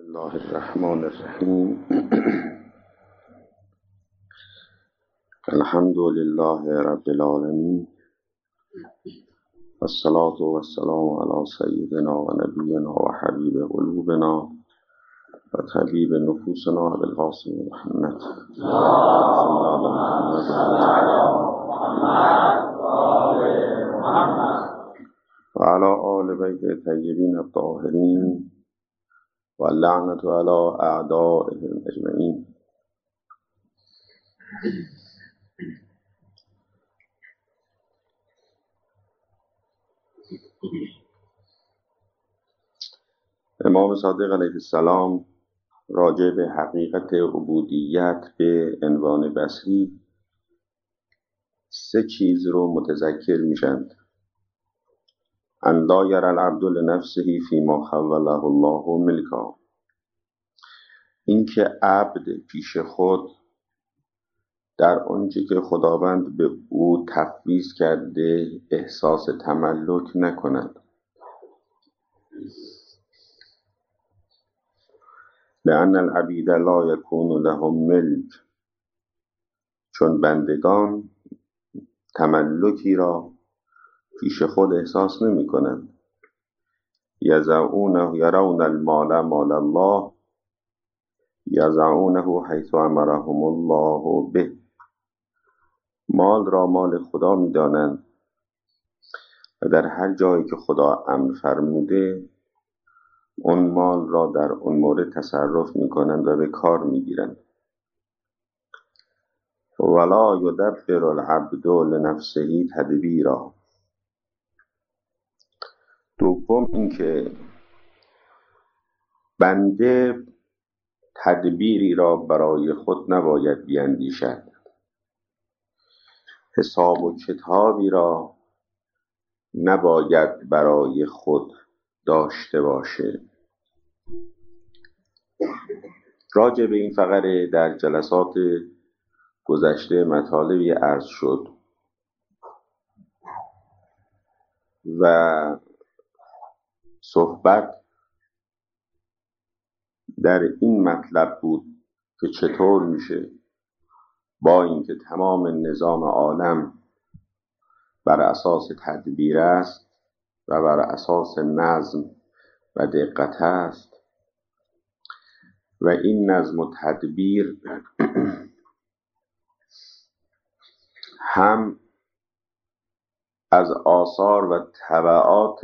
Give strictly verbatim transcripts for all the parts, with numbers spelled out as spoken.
الله الرحمن الرحیم. الحمد لله رب العالمین، والصلاة والسلام علی سیدنا و نبینا و حبیب قلوبنا و طبیب نفوسنا ابوالقاسم محمد و علی آل بیت طیبین الطاهرین و اللعنة علی اعدائهم اجمعین. امام صادق علیه السلام راجع به حقیقت عبودیت به عنوان بصری سه چیز رو متذکر میشند. ان لا یری العبد لنفسه فیما خوله الله ملکا، اینکه عبد پیش خود در آنچه که خداوند به او تفویض کرده احساس تملک نکند. لأن العبید لا یکون لهم ملک، چون بندگان تملکی را پیش خود احساس نمی کنند. یضعون یرون المال مال الله یضعونه حیث امرهم الله به، مال را مال خدا می دانند و در هر جایی که خدا امر فرموده اون مال را در اون مورد تصرف می کنند و به کار می گیرند. ولا یدبر العبد لنفسه تدبیرا، دوم اینکه بنده تدبیری را برای خود نباید بیندیشد، حساب و کتابی را نباید برای خود داشته باشه. راجع به این فقره در جلسات گذشته مطالبی عرض شد و صحبت در این مطلب بود که چطور میشه با اینکه تمام نظام عالم بر اساس تدبیر است و بر اساس نظم و دقت است و این نظم و تدبیر هم از آثار و تبعات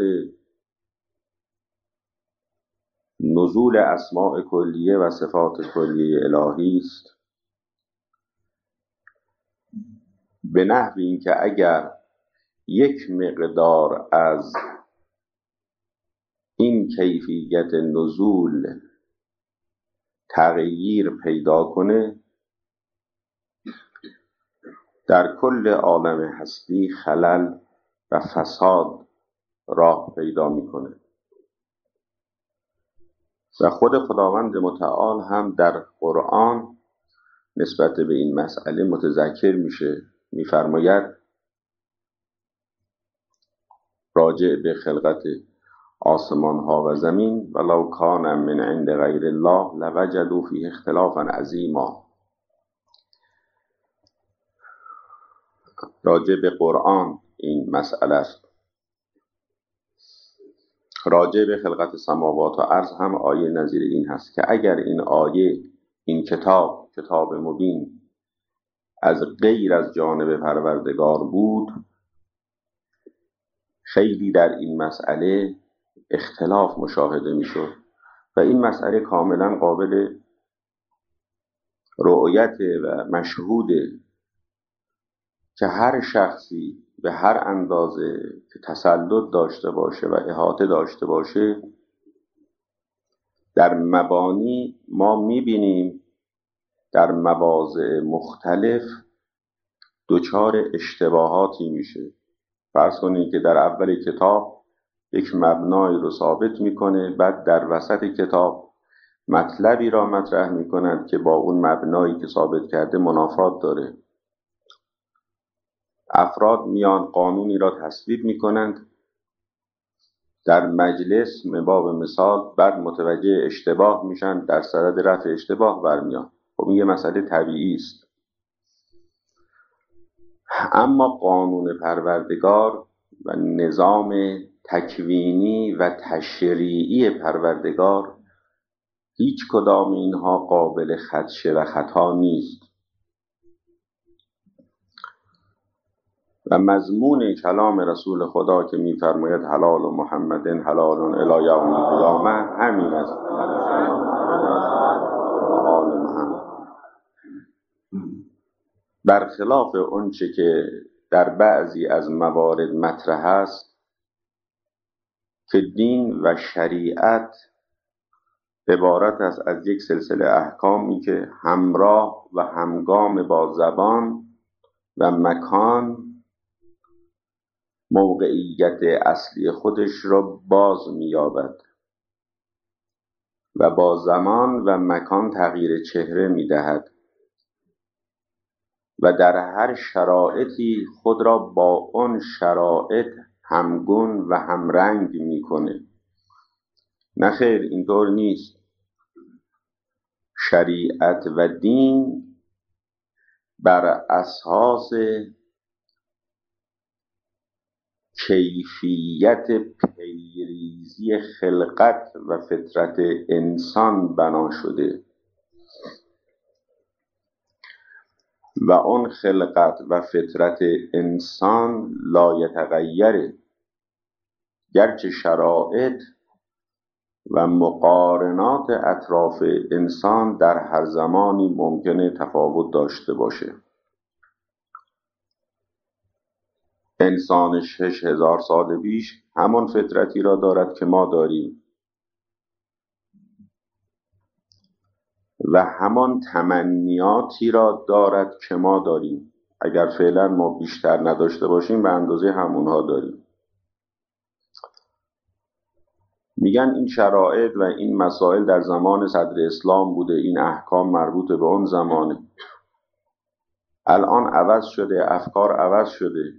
نزول اسماء کلیه و صفات کلیه الهی است، به نحوی این که اگر یک مقدار از این کیفیت نزول تغییر پیدا کنه در کل عالم هستی خلل و فساد راه پیدا میکنه و خود خداوند متعال هم در قرآن نسبت به این مسئله متذکر میشه. میفرماید راجع به خلقت آسمان ها و زمین ولو کان من عند غیر الله لوجدوا فیه اختلافا عظیما. راجع به قرآن این مسئله است. راجع به خلقت سماوات و ارض هم آیه نظیر این هست که اگر این آیه، این کتاب، کتاب مبین از غیر از جانب پروردگار بود خیلی در این مسئله اختلاف مشاهده می شد و این مسئله کاملا قابل رؤیت و مشهوده که هر شخصی به هر اندازه که تسلط داشته باشه و احاطه داشته باشه در مبانی ما میبینیم در مواضع مختلف دچار اشتباهاتی میشه. فرض کنید که در اول کتاب یک مبنایی رو ثابت میکنه، بعد در وسط کتاب مطلبی را مطرح میکند که با اون مبنایی که ثابت کرده منافات داره. افراد میان قانونی را تصویب میکنند در مجلس من باب مثال بعد متوجه اشتباه میشن، در صدد رفع اشتباه برمیان. خب این یه مسئله طبیعی است. اما قانون پروردگار و نظام تکوینی و تشریعی پروردگار هیچ کدام اینها قابل خدشه و خطا نیست و مضمون کلام رسول خدا که می‌فرماید حلال و محمد حلال الی یوم القیامه همین است. حلال محمد برخلاف اونچه که در بعضی از موارد مطرح است که دین و شریعت عبارت است از یک سلسله احکامی که همراه و همگام با زبان و مکان موقعیت اصلی خودش را باز می‌یابد و با زمان و مکان تغییر چهره می‌دهد و در هر شرایطی خود را با آن شرایط همگون و همرنگ می‌کنه. نه خیر، اینطور نیست. شریعت و دین بر اساس کیفیت پیریزی خلقت و فطرت انسان بنا شده و اون خلقت و فطرت انسان لایتغیره، گرچه شرایط و مقارنات اطراف انسان در هر زمانی ممکنه تفاوت داشته باشه. انسان شش هزار سال پیش همان فطرتی را دارد که ما داریم و همان تمنیاتی را دارد که ما داریم. اگر فعلا ما بیشتر نداشته باشیم به اندازه همونها داریم. میگن این شرایط و این مسائل در زمان صدر اسلام بوده، این احکام مربوط به اون زمانه. الان عوض شده، افکار عوض شده،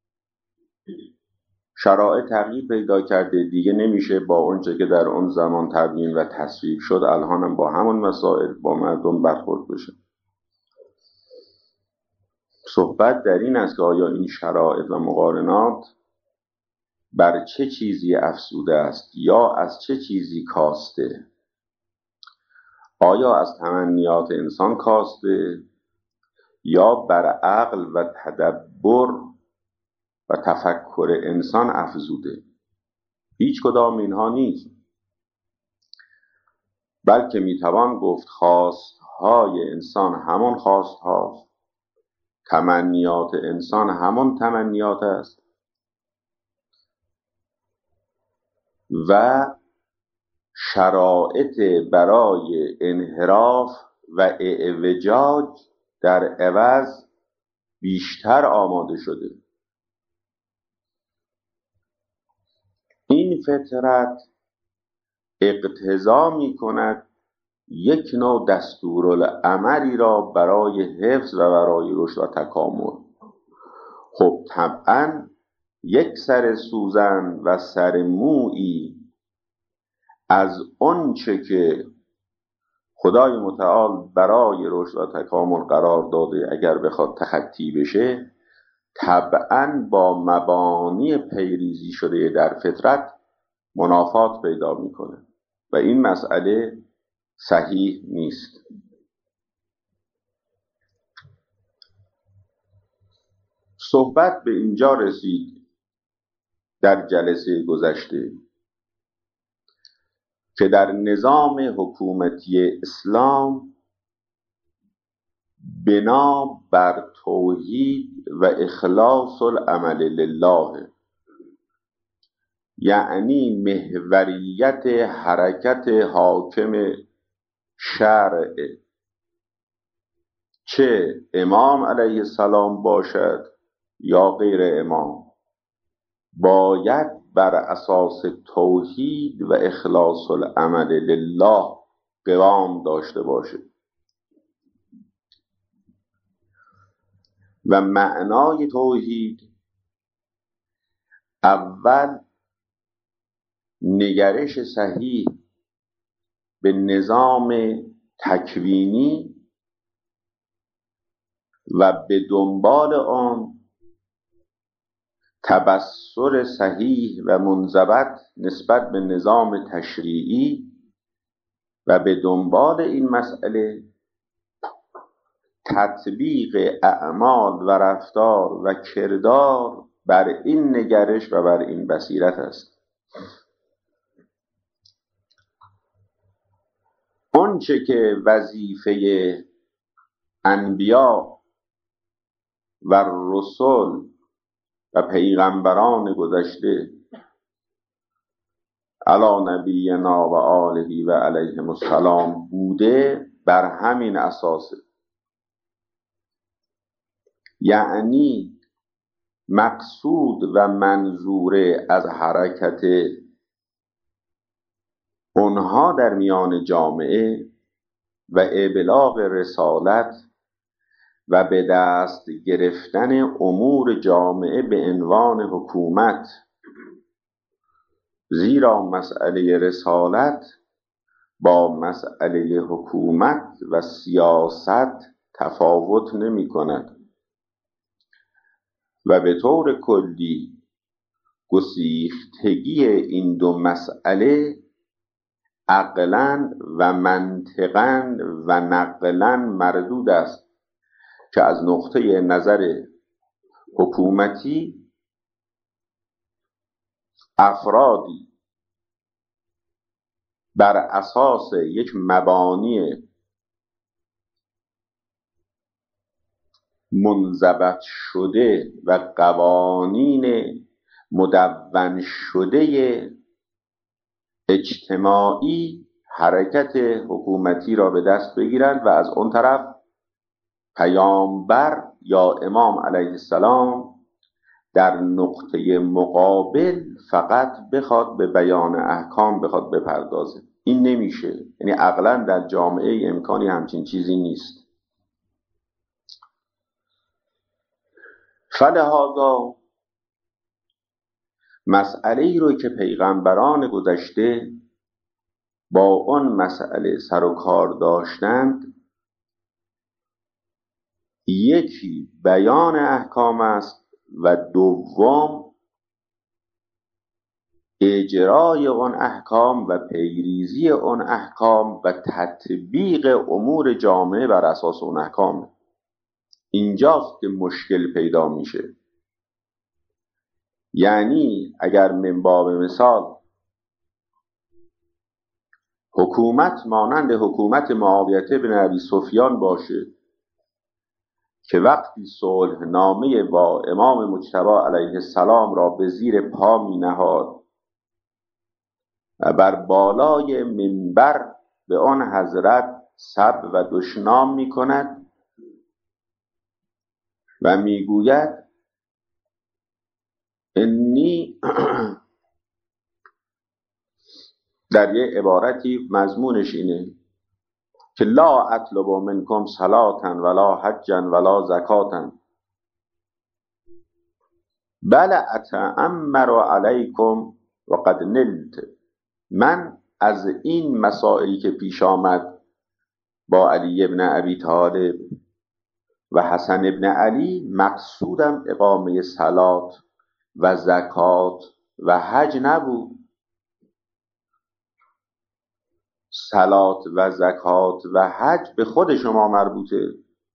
شرایط تغییر پیدا کرده، دیگه نمیشه با اونچه که در اون زمان تبیین و تصویب شد الان هم با همون مسائل با مردم برخورد بشه. صحبت در این است که آیا این شرایط و مقارنات بر چه چیزی افزوده است یا از چه چیزی کاسته؟ آیا از تمنیات انسان کاسته یا بر عقل و تدبر و تفکر انسان افزوده؟ هیچ کدام اینها نیست، بلکه میتوان گفت خواستهای انسان همان خواست هاست، تمنیات انسان همان تمنیات است و شرایط برای انحراف و اعوجاج در عوض بیشتر آماده شده. این فطرت اقتضا می کند یک نوع دستورالعملی را برای حفظ و برای رشد و تکامل. خب طبعا یک سر سوزن و سر مویی از آنچه که خدای متعال برای رشد و تکامل قرار داده اگر بخواد تخطی بشه، طبعا با مبانی پیریزی شده در فطرت منافات پیدا میکنه و این مسئله صحیح نیست. صحبت به اینجا رسید در جلسه گذشته که در نظام حکومتی اسلام بنا بر توحید و اخلاص العمل لله، یعنی محوریت حرکت حاکم شرع، چه امام علیه السلام باشد یا غیر امام، باید بر اساس توحید و اخلاص العمل لله قوام داشته باشه و معنای توحید اول نگرش صحیح به نظام تکوینی و به دنبال آن تبصر صحیح و منضبط نسبت به نظام تشریعی و به دنبال این مسئله تطبیق اعمال و رفتار و کردار بر این نگرش و بر این بصیرت است. آنچه که وظیفه انبیا و رسول و پیغمبران گذشته علی نبینا و آله و علیهم السلام بوده بر همین اساسه. یعنی مقصود و منظور از حرکت اونها در میان جامعه و ابلاغ رسالت و به دست گرفتن امور جامعه به عنوان حکومت، زیرا مسئله رسالت با مسئله حکومت و سیاست تفاوت نمی کند و به طور کلی گسیختگی این دو مسئله عقلاً و منطقاً و نقلاً مردود است که از نقطه نظر حکومتی افرادی بر اساس یک مبانی منضبط شده و قوانین مدون شده اجتماعی حرکت حکومتی را به دست بگیرند و از اون طرف پیامبر یا امام علیه السلام در نقطه مقابل فقط بخواد به بیان احکام بخواد بپردازه. این نمیشه، یعنی عقلا در جامعه امکانی همچین چیزی نیست. فلهذا مسئله ای رو که پیغمبران گذشته با آن مسئله سر و کار داشتند، یکی بیان احکام است و دوم اجرای آن احکام و پیریزی آن احکام و تطبیق امور جامعه بر اساس آن احکام. اینجاست که مشکل پیدا میشه. یعنی اگر من باب مثال حکومت مانند حکومت معاویه بن ابی سفیان باشه که وقتی صلح نامه با امام مجتبی علیه السلام را به زیر پا می نهاد و بر بالای منبر به آن حضرت سب و دشنام می کند و می گوید انی در یه عبارتی مضمونش اینه که لا اطلب منکم صلاة ولا حجا ولا زکاة بل اتأمر علیکم و قد نلت. من از این مسائلی که پیش آمد با علی ابن ابی طالب و حسن ابن علی مقصودم اقامه صلات و زکات و حج نبود. صلات و زکات و حج به خود شما مربوطه،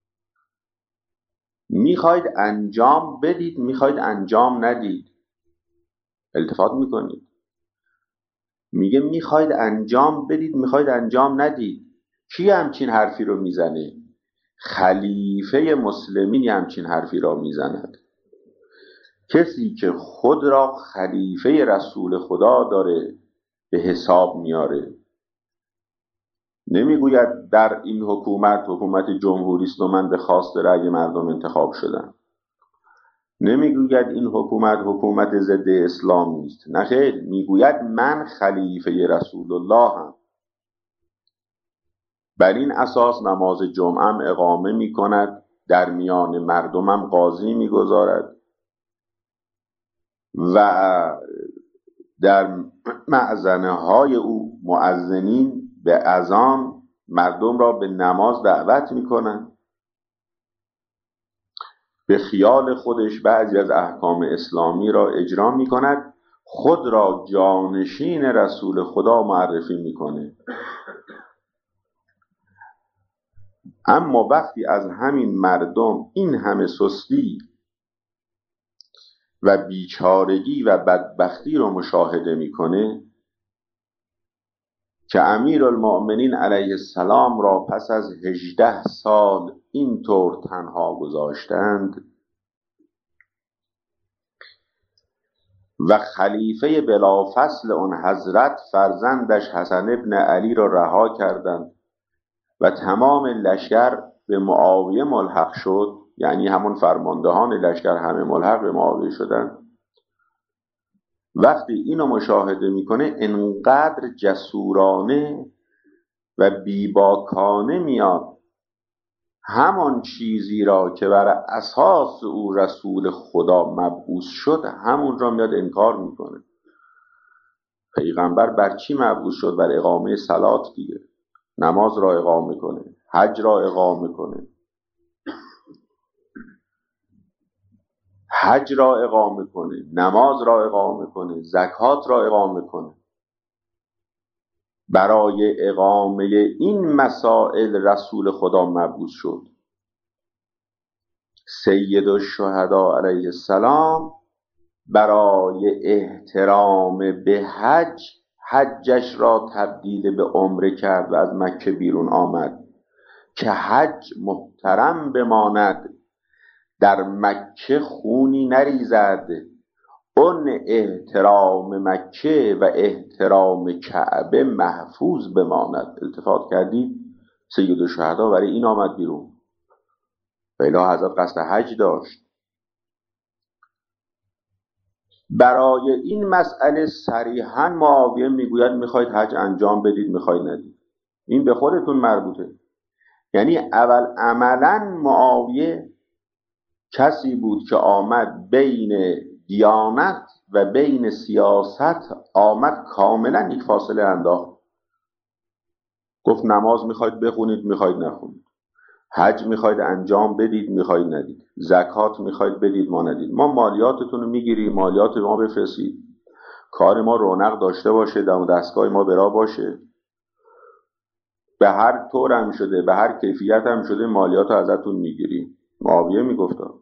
میخواید انجام بدید میخواید انجام ندید. التفات میکنید، میگه میخواید انجام بدید میخواید انجام ندید. کی همچین حرفی رو میزنه؟ خلیفه مسلمین همچین حرفی را میزند. کسی که خود را خلیفه رسول خدا داره به حساب میاره. نمیگوید در این حکومت حکومت جمهوری است و من به خواست رأی مردم انتخاب شدم. نمیگوید این حکومت حکومت ضد اسلام نیست. نه خیر، میگوید من خلیفه رسول الله هم. بر این اساس نماز جمعه هم اقامه میکند، در میان مردمم قاضی میگذارد و در معزنه های او مؤذنین به اذان مردم را به نماز دعوت میکنن، به خیال خودش بعضی از احکام اسلامی را اجرا میکند، خود را جانشین رسول خدا معرفی میکنه. اما وقتی از همین مردم این همه سستی و بیچارگی و بدبختی رو مشاهده میکنه که امیرالمؤمنین علیه السلام را پس از هجده سال اینطور تنها گذاشتند و خلیفه بلافصل آن حضرت فرزندش حسن ابن علی را رها کردند و تمام لشکر به معاویه ملحق شد، یعنی همون فرماندهان لشکر همه ملحق به معاویه شدند. وقتی اینو مشاهده میکنه انقدر جسورانه و بیباکانه میاد همان چیزی را که بر اساس او رسول خدا مبعوث شد همون را میاد انکار میکنه. پیغمبر بر چی مبعوث شد؟ بر اقامه صلات دیگه، نماز را اقامه کنه، حج را اقامه کنه، حج را اقامه کنه، نماز را اقامه کنه، زکات را اقامه کنه. برای اقامه این مسائل رسول خدا مبعوث شد. سید الشهدا علیه السلام برای احترام به حج حجش را تبدیل به عمره کرد و از مکه بیرون آمد که حج محترم بماند، در مکه خونی نریزد، اون احترام مکه و احترام کعبه محفوظ بماند. التفات کردید؟ سید الشهدا برای این آمد بیرون. فیلا حضرت قصد حج داشت. برای این مسئله صریحاً معاویه میگوید میخواید حج انجام بدید، میخواید ندید، این به خودتون مربوطه. یعنی اول عملاً معاویه کسی بود که آمد بین دیانت و بین سیاست آمد کاملا یک فاصله انداخت. گفت نماز میخواید بخونید، میخواید نخونید، حج میخواید انجام بدید، میخواید ندید، زکات میخواید بدید، ما ندید، ما مالیاتتون رو میگیریم، مالیات ما بفرستید، کار ما رونق داشته باشه، دم و دستگاه ما برا باشه، به هر طور هم شده، به هر کیفیت هم شده مالیات رو ازتون میگیریم. معاویه میگفتا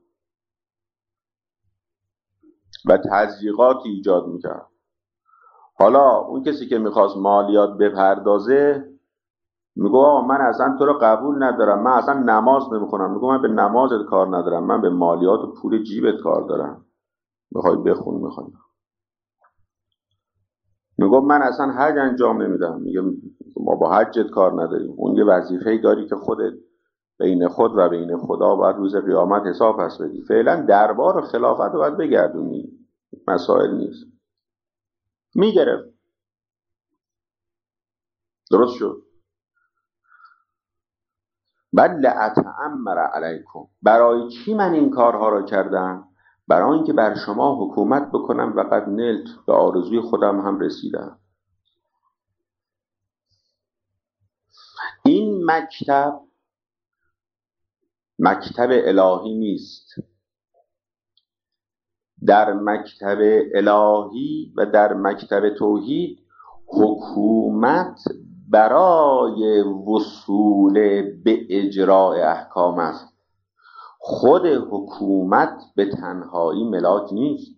و تضییقاتی ایجاد میکرد. حالا اون کسی که میخواست مالیات بپردازه میگو آقا من اصلا تو رو قبول ندارم، من اصلا نماز نمیخونم. میگو من به نمازت کار ندارم، من به مالیات و پول جیبت کار دارم، میخوای بخون میخوای. میگو من اصلا حج انجام نمیدم. میگه ما با حجت کار نداریم، اون یه وظیفه‌ای داری که خودت بین خود و بین خدا باید روز قیامت حساب پس بدی. فعلا دربار و خلافت رو باید بگردونی، مسائل نیست. میگرفت. درست شد. بل اتأمر علیکم، برای چی من این کارها را کردم؟ برای اینکه بر شما حکومت بکنم و قد نلت، به آرزوی خودم هم رسیدم. این مکتب مکتب الهی نیست. در مکتب الهی و در مکتب توحید حکومت برای وصول به اجراء احکام است. خود حکومت به تنهایی ملاک نیست.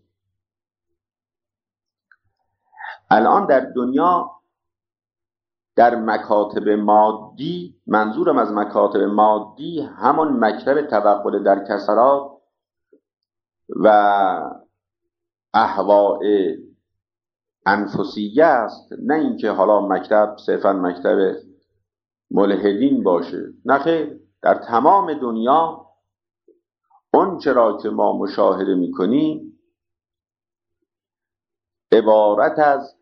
الان در دنیا در مکاتب مادی، منظورم از مکاتب مادی همان مکتب توغل در کسرات و اهواء انفسیه است، نه اینکه حالا مکتب صرفا مکتب ملحدین باشه. نه خیر، در تمام دنیا اون چرا که ما مشاهده میکنیم عبارت از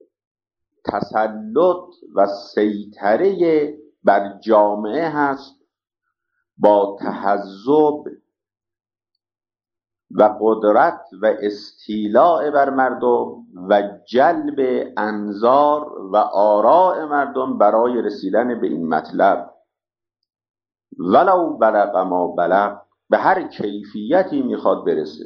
تسلط و سیطره بر جامعه هست با تحزب و قدرت و استیلاء بر مردم و جلب انظار و آراء مردم برای رسیدن به این مطلب. ولو بلغ ما بلغ، به هر کیفیتی میخواد برسه.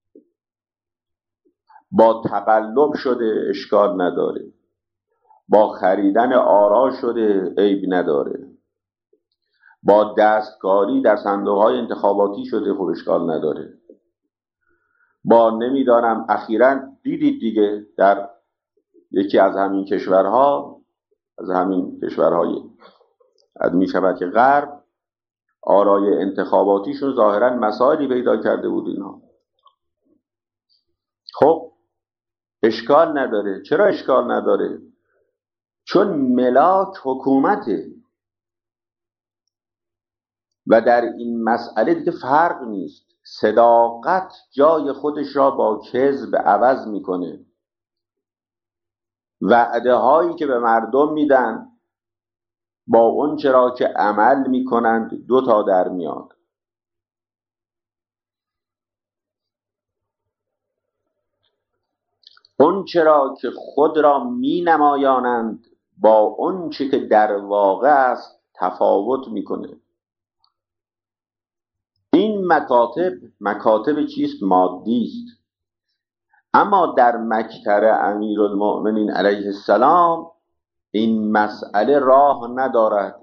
با تقلب شده اشکال نداره، با خریدن آرا شده عیب نداره، با دستکاری در صندوقهای انتخاباتی شده خب اشکال نداره، با نمیدانم اخیراً دیدید دیگه در یکی از همین کشورها از همین کشورهای از میشود که غرب آرای انتخاباتیشون ظاهراً مسائلی پیدا کرده بود اینها. خب اشکال نداره. چرا اشکال نداره؟ چون ملاک حکومته و در این مسئله دیگه فرق نیست. صداقت جای خودش را با کذب عوض میکنه. وعده هایی که به مردم میدن با اون چرا که عمل میکنند دو تا در میاد. اون چرا که خود را می نمایانند با اون چی که در واقع است تفاوت میکنه. این مکاتب مکاتب چیست؟ مادی است. اما در مکتب امیرالمؤمنین علیه السلام این مسئله راه ندارد.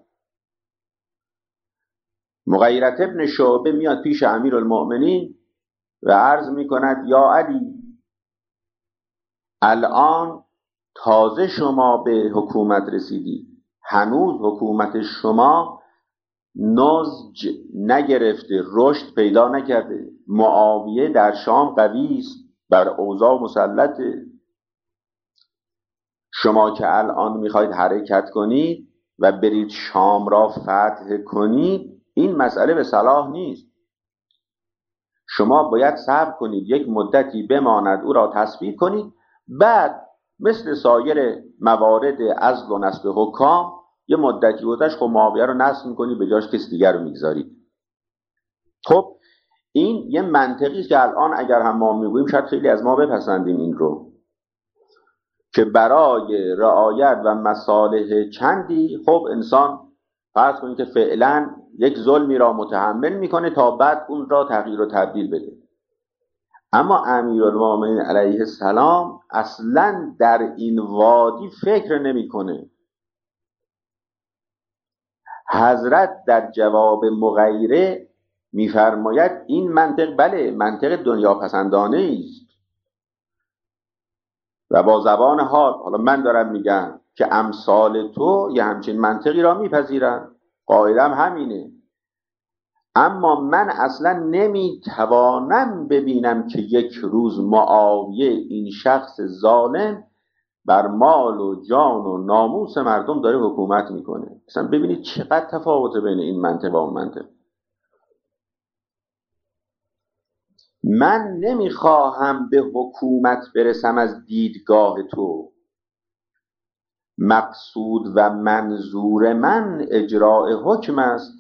مغیرة ابن شعبه میاد پیش امیرالمؤمنین و عرض میکند یا علی، الان تازه شما به حکومت رسیدی، هنوز حکومت شما نضج نگرفته، رشد پیدا نکرده. معاویه در شام قوی است، بر اوضاع مسلطه. شما که الان میخواید حرکت کنید و برید شام را فتح کنید، این مسئله به صلاح نیست. شما باید صبر کنید، یک مدتی بماند، او را تثبیت کنید، بعد مثل سایر موارد عزل و نصب حکام یه مدتی گذشت خب معاویه رو نصب میکنید، به جاش کس دیگر رو میگذارید. خب این یه منطقی است که الان اگر هم ما میگوییم شاید خیلی از ما بپسندیم این رو، که برای رعایت و مصالح چندی خب انسان فرض کنید که فعلا یک ظلمی را متحمل میکنه تا بعد اون را تغییر و تبدیل بده. اما امیرالمؤمنین علیه السلام اصلا در این وادی فکر نمیکنه. حضرت در جواب مغیره میفرماید این منطق بله منطق دنیا پسندانه است و با زبان حال، حالا من دارم میگم که امثال تو یه همچین منطقی را میپذیرن، قاعدم همینه، اما من اصلا نمیتوانم ببینم که یک روز معاویه این شخص ظالم بر مال و جان و ناموس مردم داره حکومت میکنه. اصلا ببینید چقدر تفاوت بین این منطق و اون منطق. من نمیخواهم به حکومت برسم از دیدگاه تو، مقصود و منظور من اجراء حکم است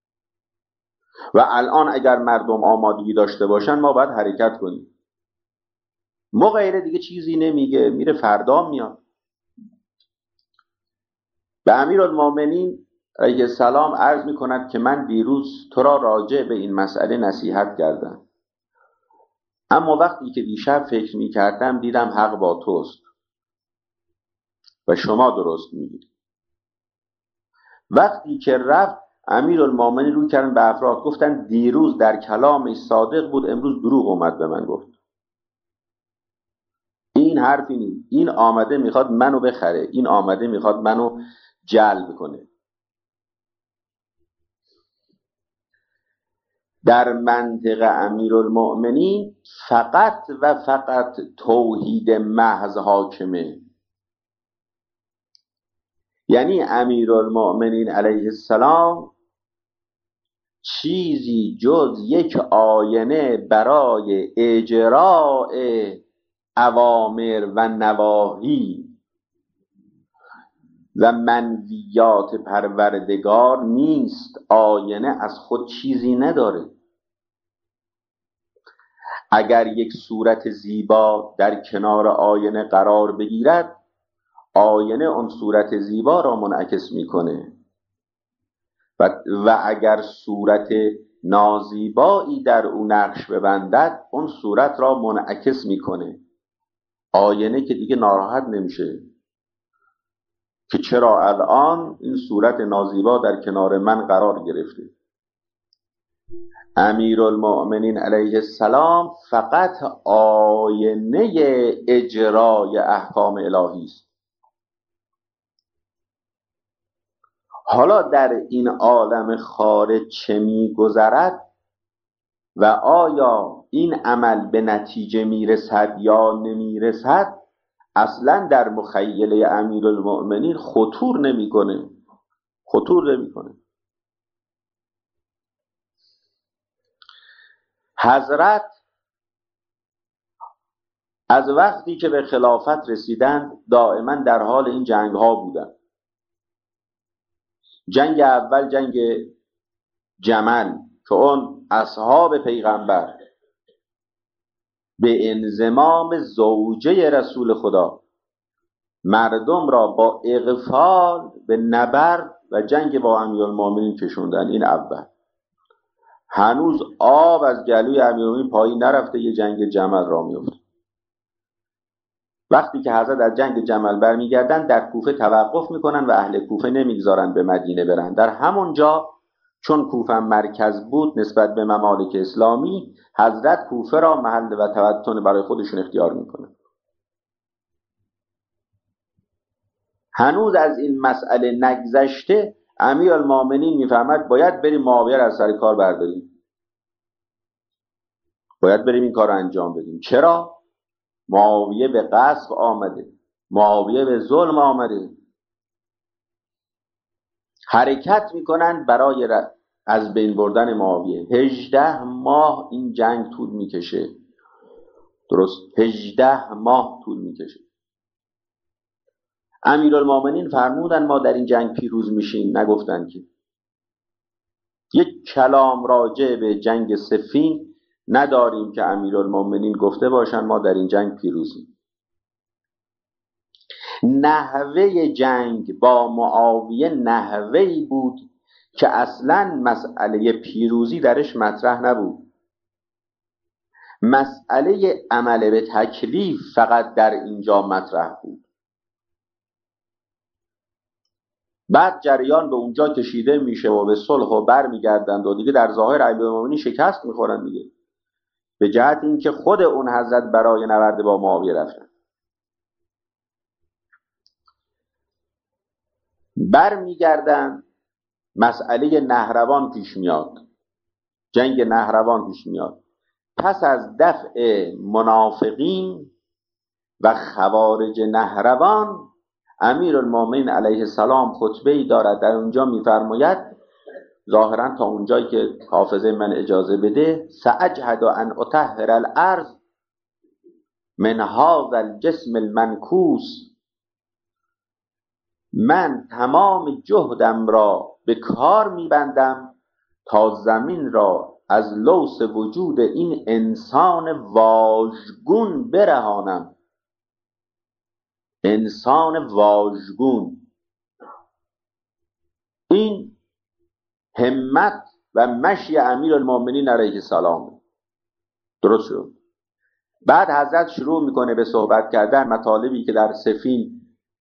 و الان اگر مردم آمادگی داشته باشن ما باید حرکت کنیم. مغیره دیگه چیزی نمیگه، میره فردا میاد. به امیرالمؤمنین علیه السلام عرض میکند که من دیروز تو را راجع به این مسئله نصیحت کردم، اما وقتی که دیشب فکر میکردم دیدم حق با توست و شما درست میگید. وقتی که رفت امیرالمؤمنین رو کردن به افراد، گفتن دیروز در کلامش صادق بود، امروز دروغ اومد به من گفت. این حرفی نیست، این آمده میخواد منو بخره، این آمده میخواد منو جلب کنه. در منطق امیرالمؤمنین فقط و فقط توحید محض حاکمه. یعنی امیرالمؤمنین علیه السلام چیزی جز یک آینه برای اجراء اوامر و نواهی و منویات پروردگار نیست. آینه از خود چیزی نداره. اگر یک صورت زیبا در کنار آینه قرار بگیرد، آینه اون صورت زیبا را منعکس میکنه و, و اگر صورت نازیبایی در او نقش ببندد، اون صورت را منعکس میکنه. آینه که دیگه ناراحت نمیشه که چرا الان این صورت نازیبا در کنار من قرار گرفته. امیرالمؤمنین علیه السلام فقط آینه اجرای احکام الهی است. حالا در این عالم خارج چه می‌گذرد و آیا این عمل به نتیجه میرسد یا نمیرسد، اصلا در مخیله امیرالمؤمنین خطور نمیکنه خطور نمیکنه. حضرت از وقتی که به خلافت رسیدند دائما در حال این جنگ ها بودند. جنگ اول جنگ جمل که اون اصحاب پیغمبر به انضمام زوجه رسول خدا مردم را با اغفال به نبرد و جنگ با امیرالمؤمنین کشوندن. این اول. هنوز آب از گلوی امیرالمؤمنین پایین نرفته، یه جنگ جمل را میفته. وقتی که حضرت از جنگ جمل برمیگردن در کوفه توقف میکنن و اهل کوفه نمیگذارن به مدینه برن. در همونجا چون کوفه مرکز بود نسبت به ممالک اسلامی، حضرت کوفه را محل و توطن برای خودشون اختیار میکنن. هنوز از این مسئله نگذشته، امیرالمؤمنین میفهمد باید بریم معاویه را از سر کار برداریم، باید بریم این کار رو انجام بدیم. چرا؟ معاویه به غصب آمده، معاویه به ظلم آمده. حرکت میکنن برای از بین بردن معاویه. هجده ماه این جنگ طول میکشه. درست هجده ماه طول میکشه. امیرالمؤمنین فرمودن ما در این جنگ پیروز میشیم، نگفتن که یک کلام راجع به جنگ صفین نداریم که امیرالمؤمنین گفته باشن ما در این جنگ پیروزیم. نحوه جنگ با معاویه نحوهی بود که اصلا مسئله پیروزی درش مطرح نبود. مسئله عمل به تکلیف فقط در اینجا مطرح بود. بعد جریان به اونجا کشیده میشه و به صلح و بر میگردند و دیگه در ظاهر امیرالمؤمنین شکست میخورن دیگه، به جهت اینکه خود اون حضرت برای نبرد با معاویه رفتن. بر میگردن، مسئله نهروان پیش میاد، جنگ نهروان پیش میاد. پس از دفع منافقین و خوارج نهروان، امیرالمؤمنین علیه السلام خطبه‌ای دارد، در اونجا میفرماید، ظاهرا تا اونجایی که حافظه من اجازه بده، سأجهد ان اطهر الارض من هذا الجسم المنکوس، من تمام جهدم را به کار میبندم تا زمین را از لوث وجود این انسان واژگون برهانم. انسان واژگون. این همت و مشی امیرالمؤمنین علیه السلام. درست شد. بعد حضرت شروع میکنه به صحبت کردن مطالبی که در سفین،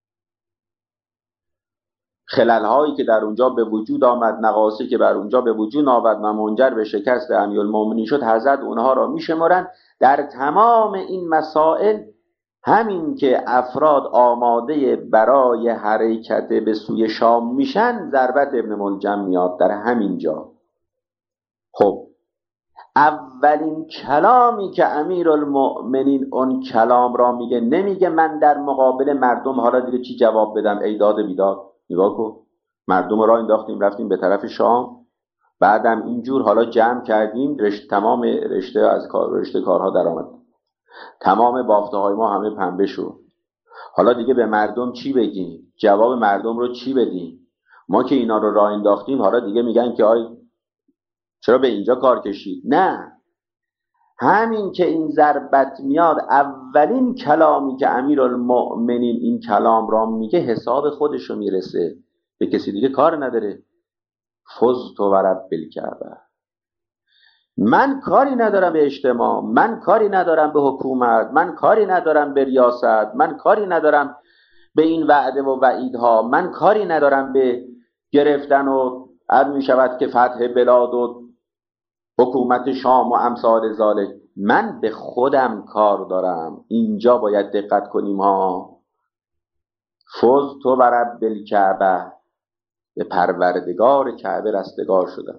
خلل‌هایی که در اونجا به وجود آمد، نقاصی که بر اونجا به وجود آمد و منجر به شکست امیرالمؤمنین شد. حضرت اونها را میشمرند. در تمام این مسائل همین که افراد آماده برای حرکت به سوی شام میشن، ضربت ابن ملجم میاد در همین جا. خب اولین کلامی که امیرالمؤمنین اون کلام را میگه، نمیگه من در مقابل مردم حالا دیگه چی جواب بدم، ای داد بیداد. نگاه کن، مردم را انداختیم رفتیم به طرف شام، بعدم اینجور حالا جمع کردیم، رشته تمام رشته از کار رشته کارها در آمد، تمام بافته های ما همه پنبه شد. حالا دیگه به مردم چی بگیم؟ جواب مردم رو چی بدیم؟ ما که اینا رو راه انداختیم حالا دیگه میگن که آی چرا به اینجا کار کشید؟ نه، همین که این ضربت میاد، اولین کلامی که امیرالمؤمنین این کلام را میگه حساب خودشو میرسه، به کسی دیگه کار نداره. فزت و رب الکعبه، من کاری ندارم به اجتماع، من کاری ندارم به حکومت، من کاری ندارم به ریاست، من کاری ندارم به این وعده و وعیدها، من کاری ندارم به گرفتن و عرض می شود که فتح بلاد و حکومت شام و امثال ذالک. من به خودم کار دارم. اینجا باید دقت کنیم ها. فزت و رب الکعبه، به پروردگار کعبه رستگار شدم.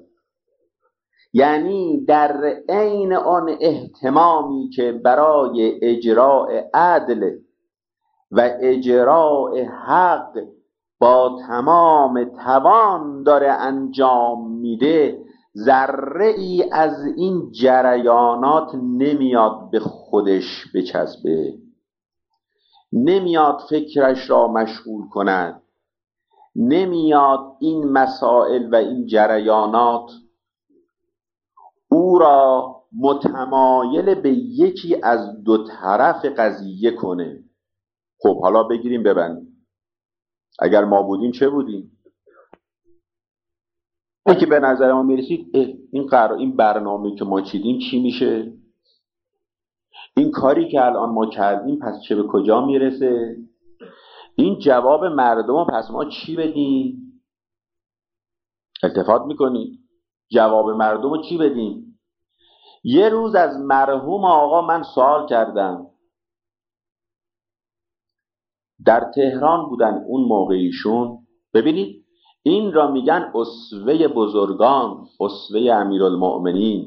یعنی در عین آن اهتمامی که برای اجراء عدل و اجراء حق با تمام توان داره انجام میده، ذره ای از این جریانات نمیاد به خودش بچسبه، نمیاد فکرش را مشغول کند، نمیاد این مسائل و این جریانات او را متمایل به یکی از دو طرف قضیه کنه. خب حالا بگیریم ببندیم. اگر ما بودیم چه بودیم؟ این که به نظر ما میرسید این قرار این برنامه که ما چیدیم چی میشه؟ این کاری که الان ما کردیم پس چه به کجا میرسه؟ این جواب مردم پس ما چی بدیم؟ التفات میکنید؟ جواب مردم رو چی بدیم؟ یه روز از مرحوم آقا من سوال کردم، در تهران بودن اون موقعیشون. ببینید این را میگن اسوه بزرگان، اسوه امیرالمؤمنین.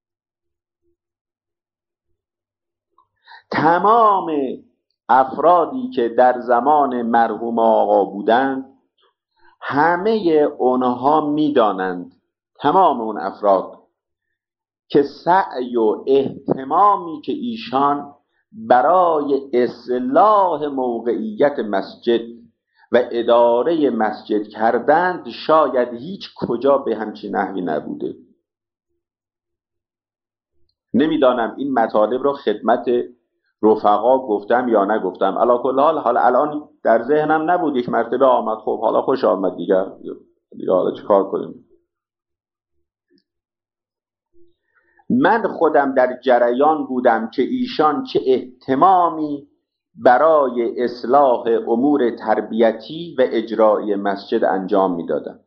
تمام افرادی که در زمان مرحوم آقا بودند همه اونها میدانند، تمام اون افراد، که سعی و اهتمامی که ایشان برای اصلاح موقعیت مسجد و اداره مسجد کردند شاید هیچ کجا به همچین نحوی نبوده. نمیدانم این مطالب را خدمت رفقا گفتم یا نگفتم. علی کل حال حالا الان در ذهنم نبود، یک مرتبه آمد. خب حالا خوش آمد دیگر دیگه حالا چه کار کنیم. من خودم در جریان بودم که ایشان چه اهتمامی برای اصلاح امور تربیتی و اجرای مسجد انجام میدادن.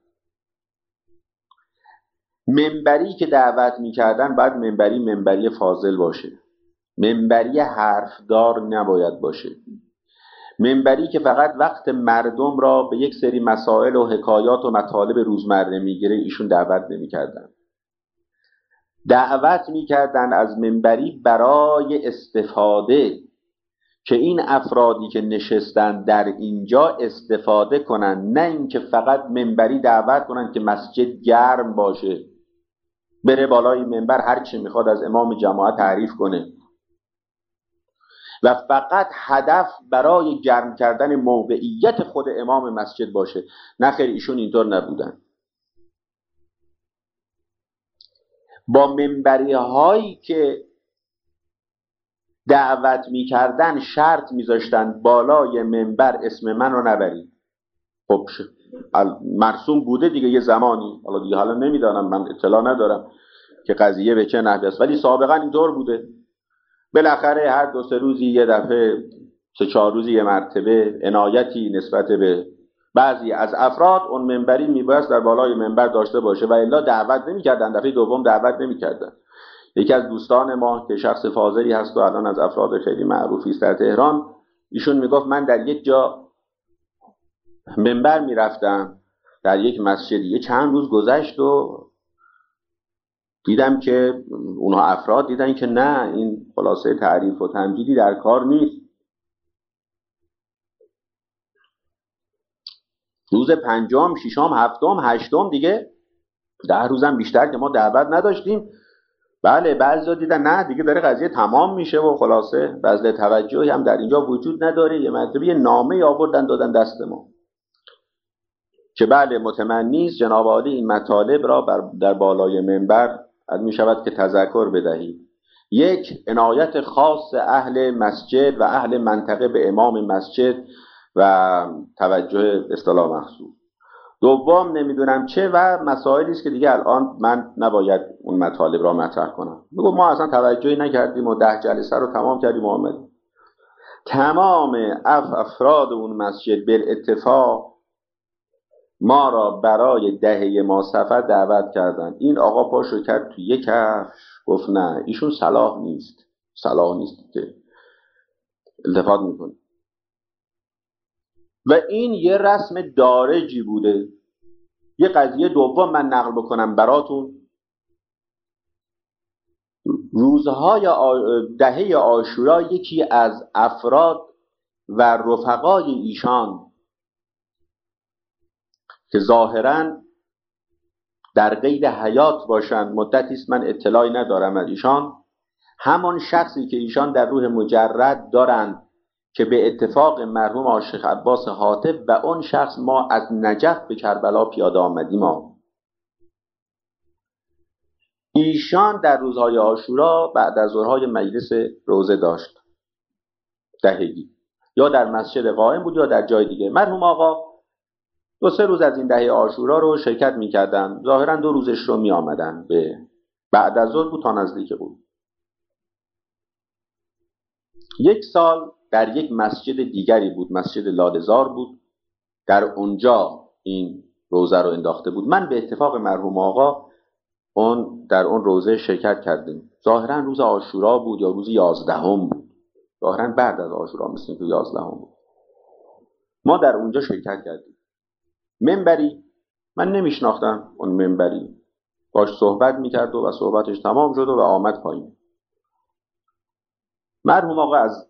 منبری که دعوت میکردن باید منبری منبری فاضل باشه، منبری حرفدار نباید باشه، منبری که فقط وقت مردم را به یک سری مسائل و حکایات و مطالب روزمره میگیره ایشون دعوت نمیکردن. دعوت میکردن از منبری برای استفاده، که این افرادی که نشستن در اینجا استفاده کنن، نه اینکه فقط منبری دعوت کنن که مسجد گرم باشه، بره بالای منبر هر چی میخواد از امام جماعت تعریف کنه و فقط هدف برای گرم کردن موقعیت خود امام مسجد باشه. نه خیر، ایشون اینطور نبودن. با منبری هایی که دعوت میکردن شرط میذاشتن بالای منبر اسم من رو نبرید. خب مرسوم بوده دیگه یه زمانی، حالا دیگه حالا نمیدانم، من اطلاع ندارم که قضیه به چه نحوی است، ولی سابقا اینطور بوده. بالاخره هر دو سه روزی یه دفعه، سه چهار روزی یه مرتبه عنایتی نسبت به بعضی از افراد اون منبری میبایست در بالای منبر داشته باشه و الا دعوت نمیکردن. دفعه دوم دعوت نمیکردن. یکی از دوستان ما که شخص فاضلی هست و الان از افراد خیلی معروفی است در تهران، ایشون میگفت من در یک جا منبر میرفتم در یک مسجدی، یه چند روز گذشت و دیدم که اونها افراد دیدن که نه، این خلاصه تعریف و تمجیدی در کار نیست. روز پنجم، ششم، هفتم، هشتم دیگه ده روزم بیشتر که ما دعوت نداشتیم. بله بعضی دیدن نه دیگه داره قضیه تمام میشه و خلاصه بذل توجهی هم در اینجا وجود نداره. یه مرتبه یه نامه آوردن دادن دست ما که بله متمنی است جناب عالی این مطالب را بر در بالای منبر می شود که تذکر بدهید. یک، عنایت خاص اهل مسجد و اهل منطقه به امام مسجد و توجه به اصطلاح مخصوص. دوم نمیدونم چه و مسائلی است که دیگه الان من نباید اون مطالب را مطرح کنم. بگو ما اصلا توجهی نکردیم و ده جلسه رو تمام کردیم و آمدیم. تمام اف افراد اون مسجد بالاتفاق ما را برای دهه ما سفر دعوت کردن. این آقا پاشو کرد تو یک کفش گفت نه ایشون صلاح نیست، صلاح نیست که التفات میکنه. و این یه رسم دارجی بوده. یه قضیه دوم من نقل بکنم براتون. روزهای دهه عاشورا یکی از افراد و رفقای ایشان که ظاهراً در قید حیات باشند، مدتی است من اطلاعی ندارم از ایشان، همان شخصی که ایشان در روح مجرد دارند که به اتفاق مرحوم آشیخ عباس حاطب و اون شخص ما از نجف به کربلا پیاده آمدیم. ما ایشان در روزهای عاشورا بعد از ظهرهای مجلس روزه داشت دهگی، یا در مسجد قائم بود یا در جای دیگه. مرحوم آقا دو سه روز از این دهه عاشورا رو شرکت می‌کردن، ظاهراً دو روزش رو می‌آمدن، به بعد از ظهر بود تا نزدیک بود. یک سال در یک مسجد دیگری بود، مسجد لاله‌زار بود، در اونجا این روزه رو انداخته بود. من به اتفاق مرحوم آقا اون در اون روزه شرکت کردیم. ظاهراً روز عاشورا بود یا روز یازدهم بود، ظاهراً بعد از عاشورا مثل که یازدهم بود. ما در اونجا شرکت کردیم. منبری من نمیشناختم، اون منبری باش صحبت میکرد و, و صحبتش تمام شد و آمد پایین. مرحوم آقا از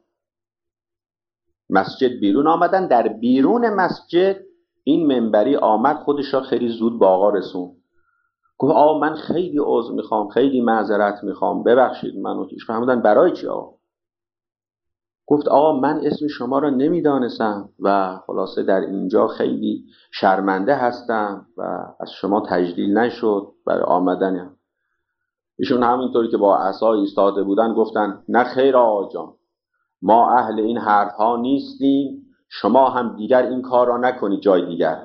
مسجد بیرون آمدن. در بیرون مسجد این منبری آمد خودش را خیلی زود با آقا رسون. گفت آقا من خیلی عذر میخوام، خیلی معذرت میخوام، ببخشید منو. ایش فهمیدن برای چی آقا؟ گفت آقا من اسم شما را نمیدانستم و خلاصه در اینجا خیلی شرمنده هستم و از شما تجلیل نشد برای آمدنم. ایشون همینطوری که با عصا ایستاده بودن گفتن نه خیر آقا جان، ما اهل این حرف ها نیستیم، شما هم دیگر این کار را نکنید جای دیگر.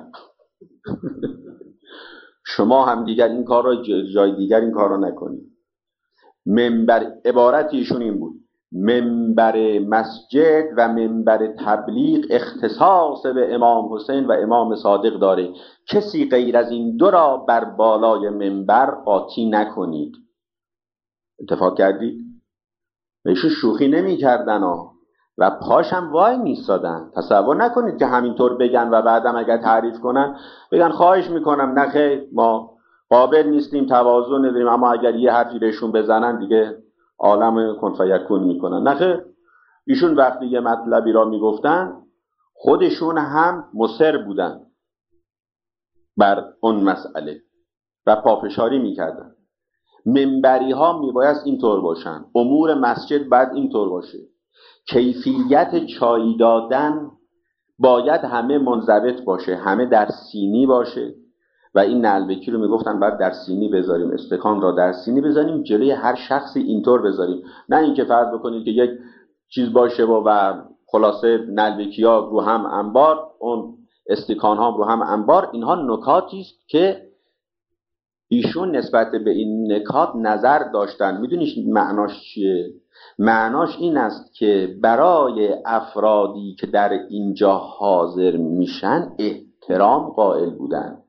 شما هم دیگر این کار را جای دیگر این کار را نکنید. منبر عبارت ایشون این بود: منبر مسجد و منبر تبلیغ اختصاص به امام حسین و امام صادق داره، کسی غیر از این دو را بر بالای منبر قاطی نکنید. اتفاق کردید؟ ایشون شوخی نمی کردن ها و پاشم وای میستادن. تصور نکنید که همینطور بگن و بعدم اگر تعریف کنن بگن خواهش میکنم نه خیر ما قابل نیستیم، تواضع نداریم، اما اگر یه حرفی بهشون بزنن دیگه عالم کن فیکون میکنن. نه خیر، ایشون وقتی یه مطلبی را میگفتن خودشون هم مصر بودن بر اون مسئله و پافشاری میکردن. منبری ها میبایست اینطور باشن، امور مسجد باید اینطور باشه، کیفیت چای دادن باید همه منضبط باشه، همه در سینی باشه. و این نعلبکی رو میگفتن باید در سینی بذاریم، استکان را در سینی بذاریم، جلوی هر شخصی اینطور بذاریم. نه اینکه فرض بکنید که یک چیز باشه و, و خلاصه نعلبکی ها رو هم انبار، اون استکان ها رو هم انبار. اینها نکاتی است که ایشون نسبت به این نکات نظر داشتن. میدونید معناش چیه؟ معناش این است که برای افرادی که در اینجا حاضر میشن احترام قائل بودن.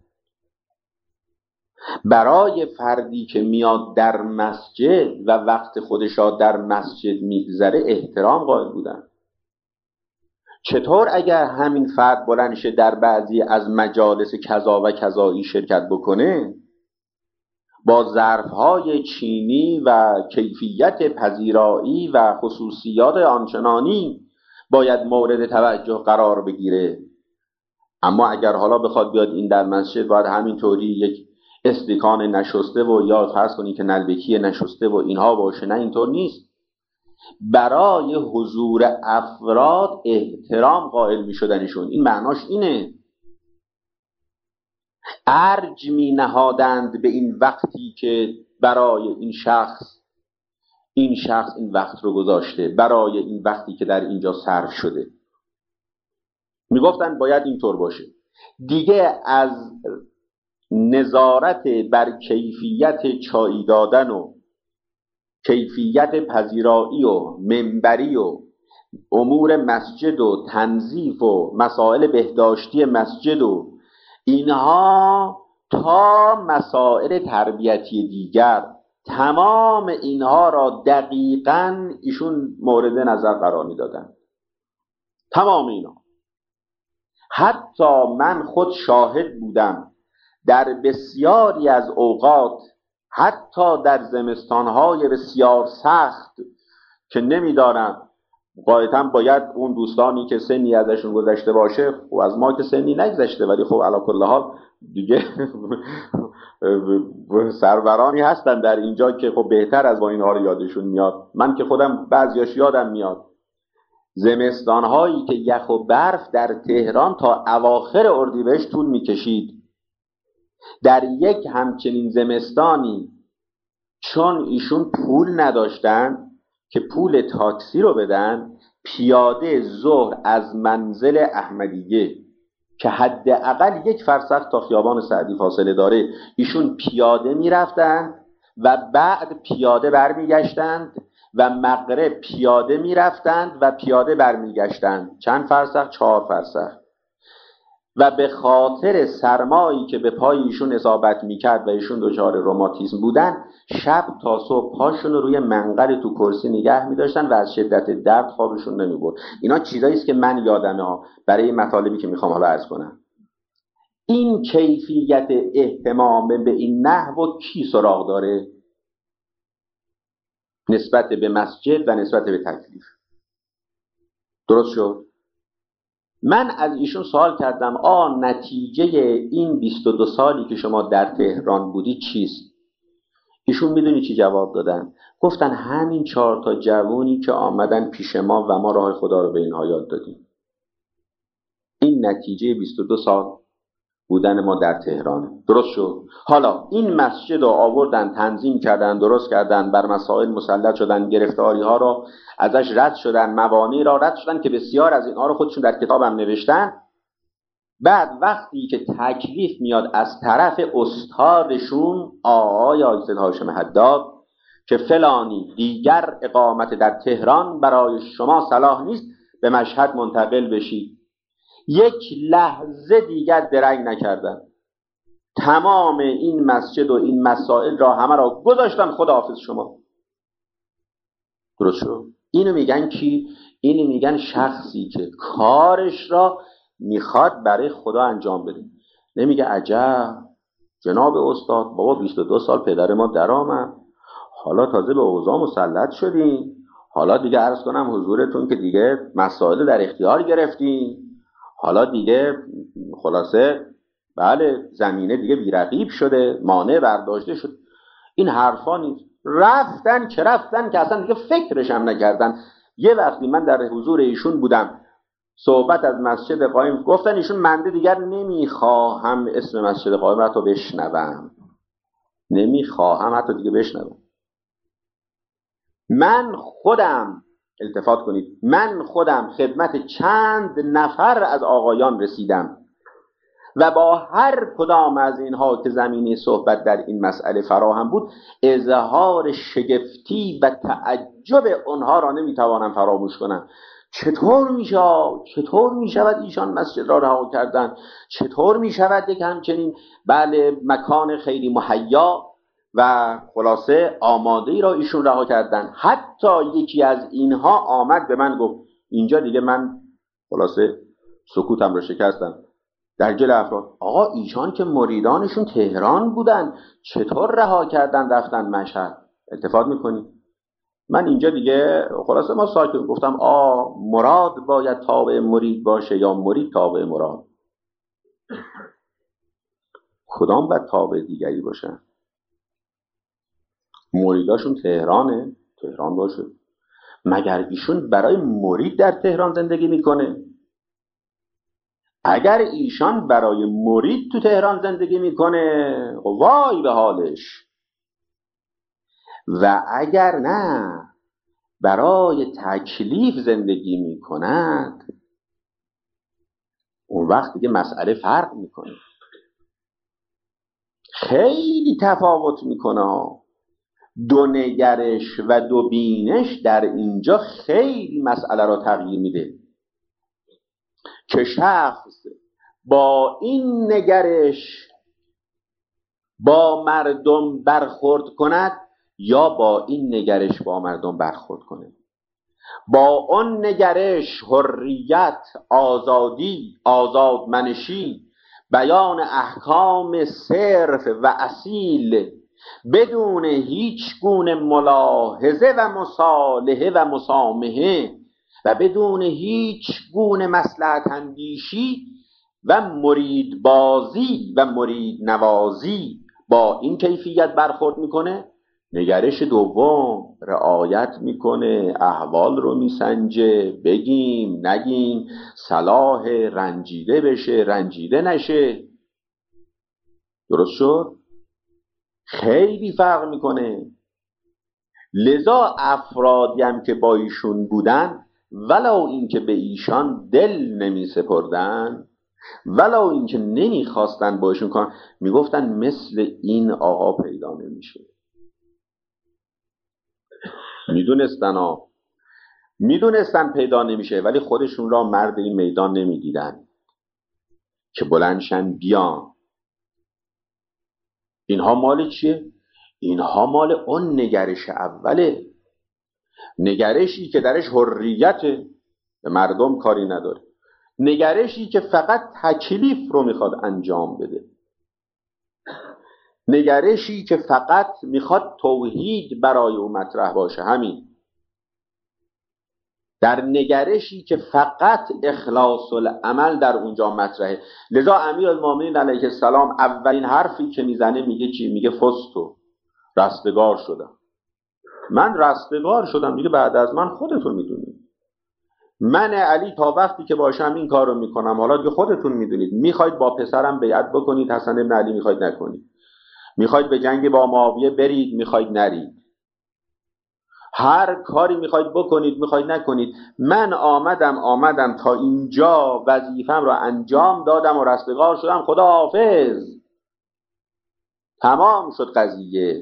برای فردی که میاد در مسجد و وقت خودش را در مسجد میگذره احترام قائل بودن. چطور اگر همین فرد بلند شه در بعضی از مجالس کذا و کذایی شرکت بکنه، با ظرفهای چینی و کیفیت پذیرایی و خصوصیات آنچنانی باید مورد توجه قرار بگیره، اما اگر حالا بخواد بیاد این در مسجد باید همینطوری یک استکان نشسته و یا فرض کنید که نلبکی نشسته و اینها باشه، نه اینطور نیست. برای حضور افراد احترام قائل می شدنشون. این معناش اینه. ارج می نهادند به این وقتی که برای این شخص این شخص این وقت رو گذاشته برای این وقتی که در اینجا صرف شده. میگفتن باید اینطور باشه. دیگه از نظارت بر کیفیت چایی دادن و کیفیت پذیرایی و منبری و امور مسجد و تنظیف و مسائل بهداشتی مسجد و اینها تا مسائل تربیتی دیگر، تمام اینها را دقیقاً ایشون مورد نظر قرار میدادن. تمام اینا. حتی من خود شاهد بودم در بسیاری از اوقات، حتی در زمستانهای بسیار سخت که نمیدارم قاعدتاً باید اون دوستانی که سنی ازشون گذشته باشه، و از ما که سنی نگذشته ولی خب علی کل حال دیگه سرورانی هستن در اینجا که خب بهتر از با اینها رو یادشون میاد. من که خودم بعضیاش یادم میاد. زمستانهایی که یخ و برف در تهران تا اواخر اردیبهشت طول میکشید. در یک همچنین زمستانی چون ایشون پول نداشتن که پول تاکسی رو بدن، پیاده ظهر از منزل احمدیه که حداقل یک فرسخ تا خیابان سعدی فاصله داره، ایشون پیاده میرفتند و بعد پیاده برمیگشتند و مغرب پیاده میرفتند و پیاده برمیگشتند. چند فرسخ؟ چهار فرسخ. و به خاطر سرمایی که به پای ایشون اصابت میکرد و ایشون دچار روماتیسم بودن، شب تا صبح پاشون رو روی منقل تو کرسی نگه میداشتن و از شدت درد خوابشون نمیبرد. اینا چیزایی است که من یادمه ها برای مطالبی که میخوام حالا عرض کنم. این کیفیت اهتمام به این نحو کی سراغ داره نسبت به مسجد و نسبت به تکلیف؟ درست شد؟ من از ایشون سوال کردم آ نتیجه این بیست و دو سالی که شما در تهران بودی چیست؟ ایشون میدونی چی جواب دادن؟ گفتن همین چهار تا جوونی که آمدن پیش ما و ما راه خدا رو به اینها یاد دادیم. این نتیجه بیست و دو سال بودن ما در تهران. درست شد؟ حالا این مسجد رو آوردن، تنظیم کردن، درست کردن، بر مسائل مسلط شدن، گرفتاری ها رو ازش رد شدن، موانع را رد شدن که بسیار از اینها رو خودشون در کتابم نوشتن. بعد وقتی که تکلیف میاد از طرف استادشون آقای آیت هاشم حداد که فلانی دیگر اقامت در تهران برای شما صلاح نیست، به مشهد منتقل بشید، یک لحظه دیگر درنگ نکردن. تمام این مسجد و این مسائل را همه را گذاشتن خداحافظ شما. درست شد؟ اینو میگن کی؟ اینو میگن شخصی که کارش را میخواد برای خدا انجام بده. نمیگه عجب جناب استاد بابا بیست و دو سال پدر ما در آمد، حالا تازه به اوضاع مسلط شدیم، حالا دیگه عرض کنم حضورتون که دیگه مسائل در اختیار گرفتیم، حالا دیگه خلاصه بله زمینه دیگه بیرقیب شده، مانع برداشته شد. این حرفا نیست. رفتن که رفتن که اصلا دیگه فکرش هم نکردن. یه وقتی من در حضور ایشون بودم، صحبت از مسجد قائم، گفتن ایشون منده دیگر نمیخواهم اسم مسجد قائم حتی بشنوم، نمیخواهم حتی دیگه بشنوم. من خودم التفات کنید، من خودم خدمت چند نفر از آقایان رسیدم و با هر کدام از اینها که زمینه صحبت در این مسئله فراهم بود، اظهار شگفتی و تعجب آنها را نمیتوانم فراموش کنم. چطور میشه چطور میشود ایشان مسجد را رها کردن؟ چطور میشود یک همچنین بله مکان خیلی مهیا و خلاصه آماده‌ای را ایشون رها کردن؟ حتی یکی از اینها آمد به من گفت، اینجا دیگه من خلاصه سکوتم رو شکستم در جل افراد، آقا ایشان که مریدانشون تهران بودن چطور رها کردن رفتن مشهد؟ التفات میکنی؟ من اینجا دیگه خلاصه ما ساکت گفتم آ مراد باید تابع مرید باشه یا مرید تابع مراد؟ کدام باید تابع دیگری باشه؟ مریداشون تهرانه، تهران باشه. مگر ایشون برای مرید در تهران زندگی میکنه؟ اگر ایشان برای مرید تو تهران زندگی میکنه وای به حالش. و اگر نه برای تکلیف زندگی می کند، اون وقت دیگه مسئله فرق میکنه، خیلی تفاوت میکنه. دو نگرش و دو بینش در اینجا خیلی مسئله را تغییر میده که شخص با این نگرش با مردم برخورد کند یا با این نگرش با مردم برخورد کنه. با اون نگرش حریت، آزادی، آزادمنشی، بیان احکام صرف و اصیل بدون هیچ گونه ملاحظه و مصالحه و مسامحه و بدون هیچ گونه مصلحت اندیشی و مرید بازی و مرید نوازی با این کیفیت برخورد میکنه. نگرش دوم رعایت میکنه، احوال رو میسنجه، بگیم نگیم، صلاح رنجیده بشه رنجیده نشه. درست شد؟ خیلی فرق میکنه. لذا افرادی هم که با ایشون بودن ولو اینکه به ایشان دل نمی سپردن، ولو اینکه نمی خواستن با ایشون کار، میگفتن مثل این آقا پیدا نمیشه. میدونستن ها میدونستن پیدا نمیشه، ولی خودشون را مرد این میدان نمیدیدن که بلندشن بیان. اینها مال چیه؟ اینها مال اون نگرش اوله، نگرشی که درش حریت به مردم کاری نداره، نگرشی که فقط تکلیف رو میخواد انجام بده، نگرشی که فقط میخواد توحید برای او مطرح باشه. همین در نگرشی که فقط اخلاص العمل در اونجا مطرحه. لذا امیرالمومنین علیه السلام اولین حرفی که میزنه میگه چی؟ میگه فستو، رستگار شدم. من رستگار شدم دیگه، بعد از من خودتون میدونید. من علی تا وقتی که باشم این کار رو میکنم، حالا دیگه خودتون میدونید. میخواید با پسرم بیعت بکنید، حسن ابن علی، میخواید نکنید. میخواید به جنگ با معاویه برید، میخواید نرید. هر کاری میخواید بکنید، میخواید نکنید. من آمدم آمدم تا اینجا وظیفم رو انجام دادم و رستگار شدم، خدا حافظ. تمام شد قضیه.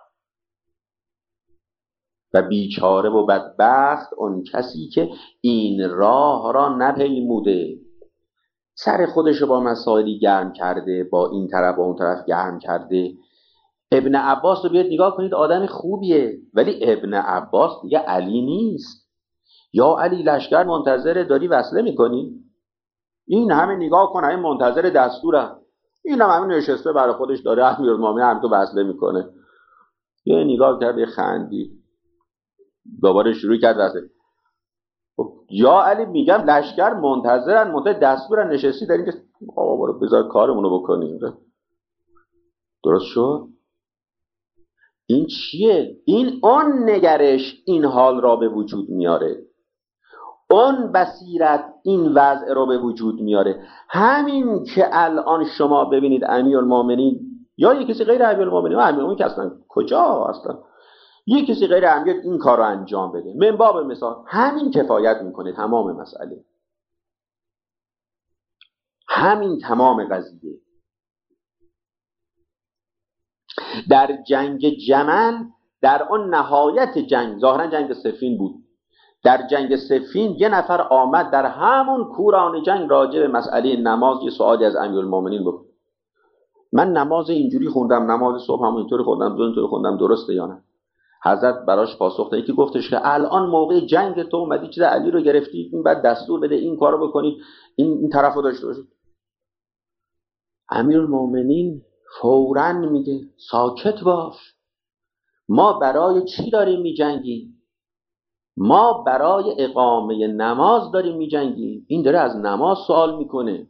و بیچاره و بدبخت اون کسی که این راه را نپیموده، سر خودشو با مسائلی گرم کرده، با این طرف و اون طرف گرم کرده. ابن عباس رو بیاد نگاه کنید، آدم خوبیه، ولی ابن عباس دیگه علی نیست. یا علی لشکر منتظره، داری وصله میکنی؟ این همه نگاه کن، همه منتظر دستوره. این هم همه نشسته برای خودش، داره امیرالمومنین هم تو وصله میکنه. یه نگاه کرد، یه خندی، دوباره شروع کرد وصله. یا علی میگم لشکر منتظرن، منتظر دستورن، نشستی دارین که آقا برو بذار کارمونو بکنیم. درست شد؟ این چیه؟ این اون نگرش این حال را به وجود میاره، اون بصیرت این وضع را به وجود میاره. همین که الان شما ببینید امیرالمومنین یا یک کسی غیر امیرالمومنین، امیرالمومنین که اصلا کجا اصلا یک کسی غیر امیر این کار رو انجام بده، من باب مثال همین کفایت میکنه تمام مسئله، همین تمام قضیه. در جنگ جمل، در آن نهایت جنگ، ظاهرا جنگ صفین بود، در جنگ صفین یه نفر آمد در همون کوران جنگ راجع به مسئله نماز یه سوالی از امیرالمومنین بود. من نماز اینجوری خوندم، نماز صبح هم اینطوری خوندم، دو اینطوری خوندم، درسته یا نه؟ حضرت براش پاسخ داد، یکی گفتش که الان موقع جنگ تو اومدی چیز علی رو گرفتی، این بعد دستور بده این کارو بکنید، این این طرفو داشته باشید. امیرالمومنین فوراً میگه ساکت باش، ما برای چی داریم میجنگیم؟ ما برای اقامه نماز داریم میجنگیم. این داره از نماز سوال میکنه.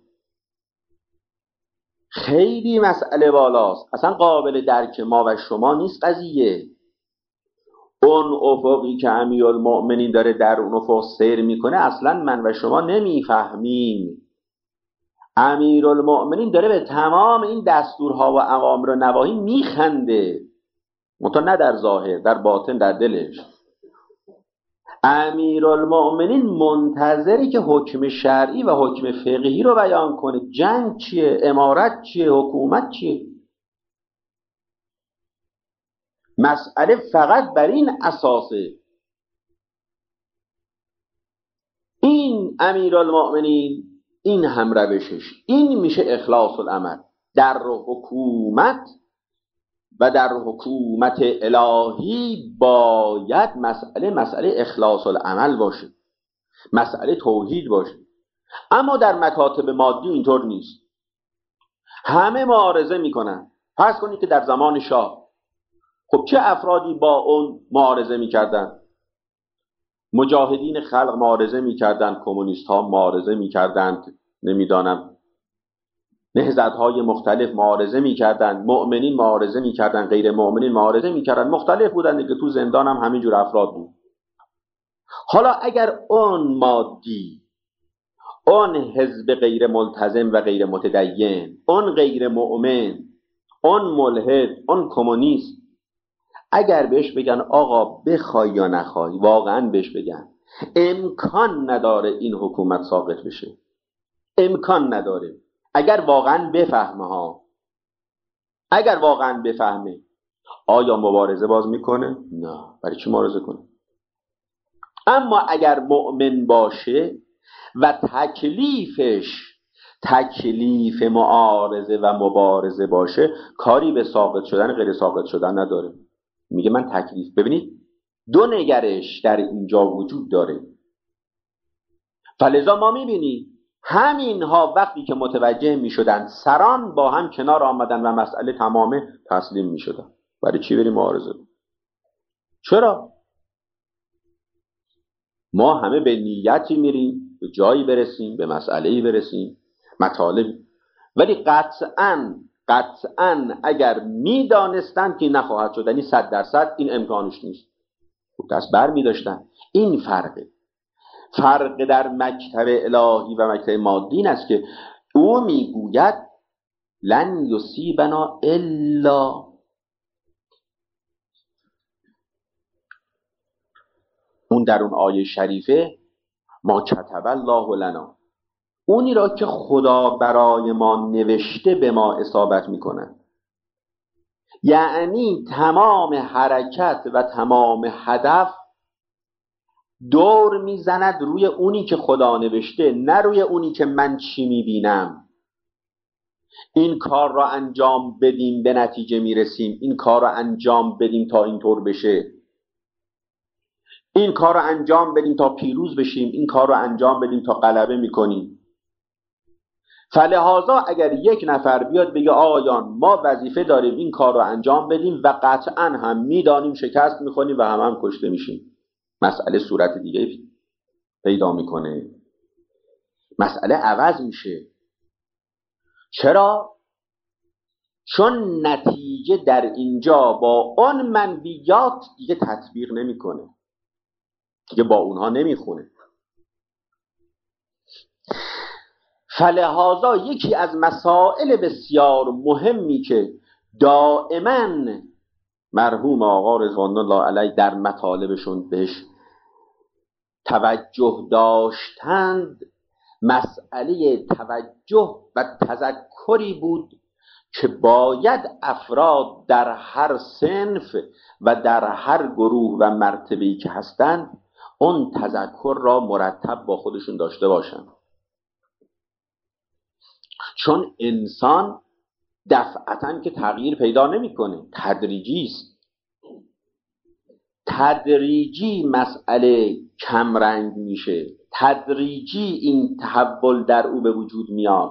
خیلی مسئله بالاست، اصلا قابل درک ما و شما نیست قضیه. اون افقی که امیرالمومنین داره در اون افق سیر میکنه اصلا من و شما نمیفهمیم. امیرالمومنین داره به تمام این دستورها و اوامر و نواهی میخنده. منتها نه در ظاهر، در باطن، در دلش. امیرالمؤمنین منتظری که حکم شرعی و حکم فقهی رو بیان کنه. جنگ چیه؟ امارت چیه؟ حکومت چیه؟ مسئله فقط بر این اساسه. این امیرالمؤمنین، این هم روشش، این میشه اخلاص العمل. در حکومت و در حکومت الهی باید مسئله مسئله اخلاص العمل باشه، مسئله توحید باشه. اما در مکاتب مادی اینطور نیست. همه معارضه میکنن. فرض کنید که در زمان شاه، خب چه افرادی با اون معارضه میکردن؟ مجاهدین خلق معارضه میکردن، کمونیست ها معارضه میکردند، نمیدانم نهضت‌های مختلف معارضه میکردن، مؤمنین معارضه میکردن، غیر مؤمنین معارضه میکردن، مختلف بودن که تو زندان هم همینجور افراد بود. حالا اگر اون مادی، اون حزب غیر ملتزم و غیر متدین، اون غیر مؤمن، اون ملحد، اون کمونیست، اگر بهش بگن آقا بخوای یا نخوای، واقعا بهش بگن امکان نداره این حکومت ساقط بشه، امکان نداره. اگر واقعا بفهمه ها، اگر واقعا بفهمه، آیا مبارزه باز میکنه؟ نه. برای چی مبارزه کنه؟ اما اگر مؤمن باشه و تکلیفش تکلیف معارضه و مبارزه باشه، کاری به ساقط شدن غیر ساقط شدن نداره. میگه من تکلیف. ببینید دو نگرش در اینجا وجود داره. فلذا ما میبینیم همینها وقتی که متوجه میشدن، سران با هم کنار آمدن و مسئله تمامه، تسلیم میشدن. برای چی بریم معارضه؟ چرا؟ ما همه به نیتی میریم به جایی برسیم، به مسئله‌ای برسیم، مطالب. ولی قطعاً قطعاً اگر میدانستند که نخواهد شد، یعنی صد درصد این امکانش نیست، دست بر میداشتن. این فرقه. فرق در مکتب الهی و مکتب مادین است که او میگوید لن یصیبنا الا اون در اون آیه شریفه ما کتب الله لنا، اونی را که خدا برای ما نوشته به ما اصابت میکنه. یعنی تمام حرکت و تمام هدف دور میزند روی اونی که خدا نوشته، نه روی اونی که من چی میبینم. این کار را انجام بدیم به نتیجه میرسیم، این کار را انجام بدیم تا اینطور بشه، این کار را انجام بدیم تا پیروز بشیم، این کار را انجام بدیم تا غلبه میکنیم. فلهذا اگر یک نفر بیاد بگه آقایان ما وظیفه داریم این کار را انجام بدیم و قطعا هم میدانیم شکست میخوریم و هم هم کشته میشیم، مسئله صورت دیگه پیدا میکنه، مسئله عوض میشه. چرا؟ چون نتیجه در اینجا با اون منویات دیگه تطبیق نمیکنه، دیگه با اونها نمیخونه. فلهذا یکی از مسائل بسیار مهمی که دائما مرحوم آقا رضوان الله علیه در مطالبشون بهش توجه داشتند، مسئله توجه و تذکری بود که باید افراد در هر صنف و در هر گروه و مرتبه‌ای که هستند اون تذکر را مرتب با خودشون داشته باشند. چون انسان دفعتاً که تغییر پیدا نمی‌کنه، تدریجی است. تدریجی مسئله کمرنگ میشه، تدریجی این تحول در او به وجود میاد.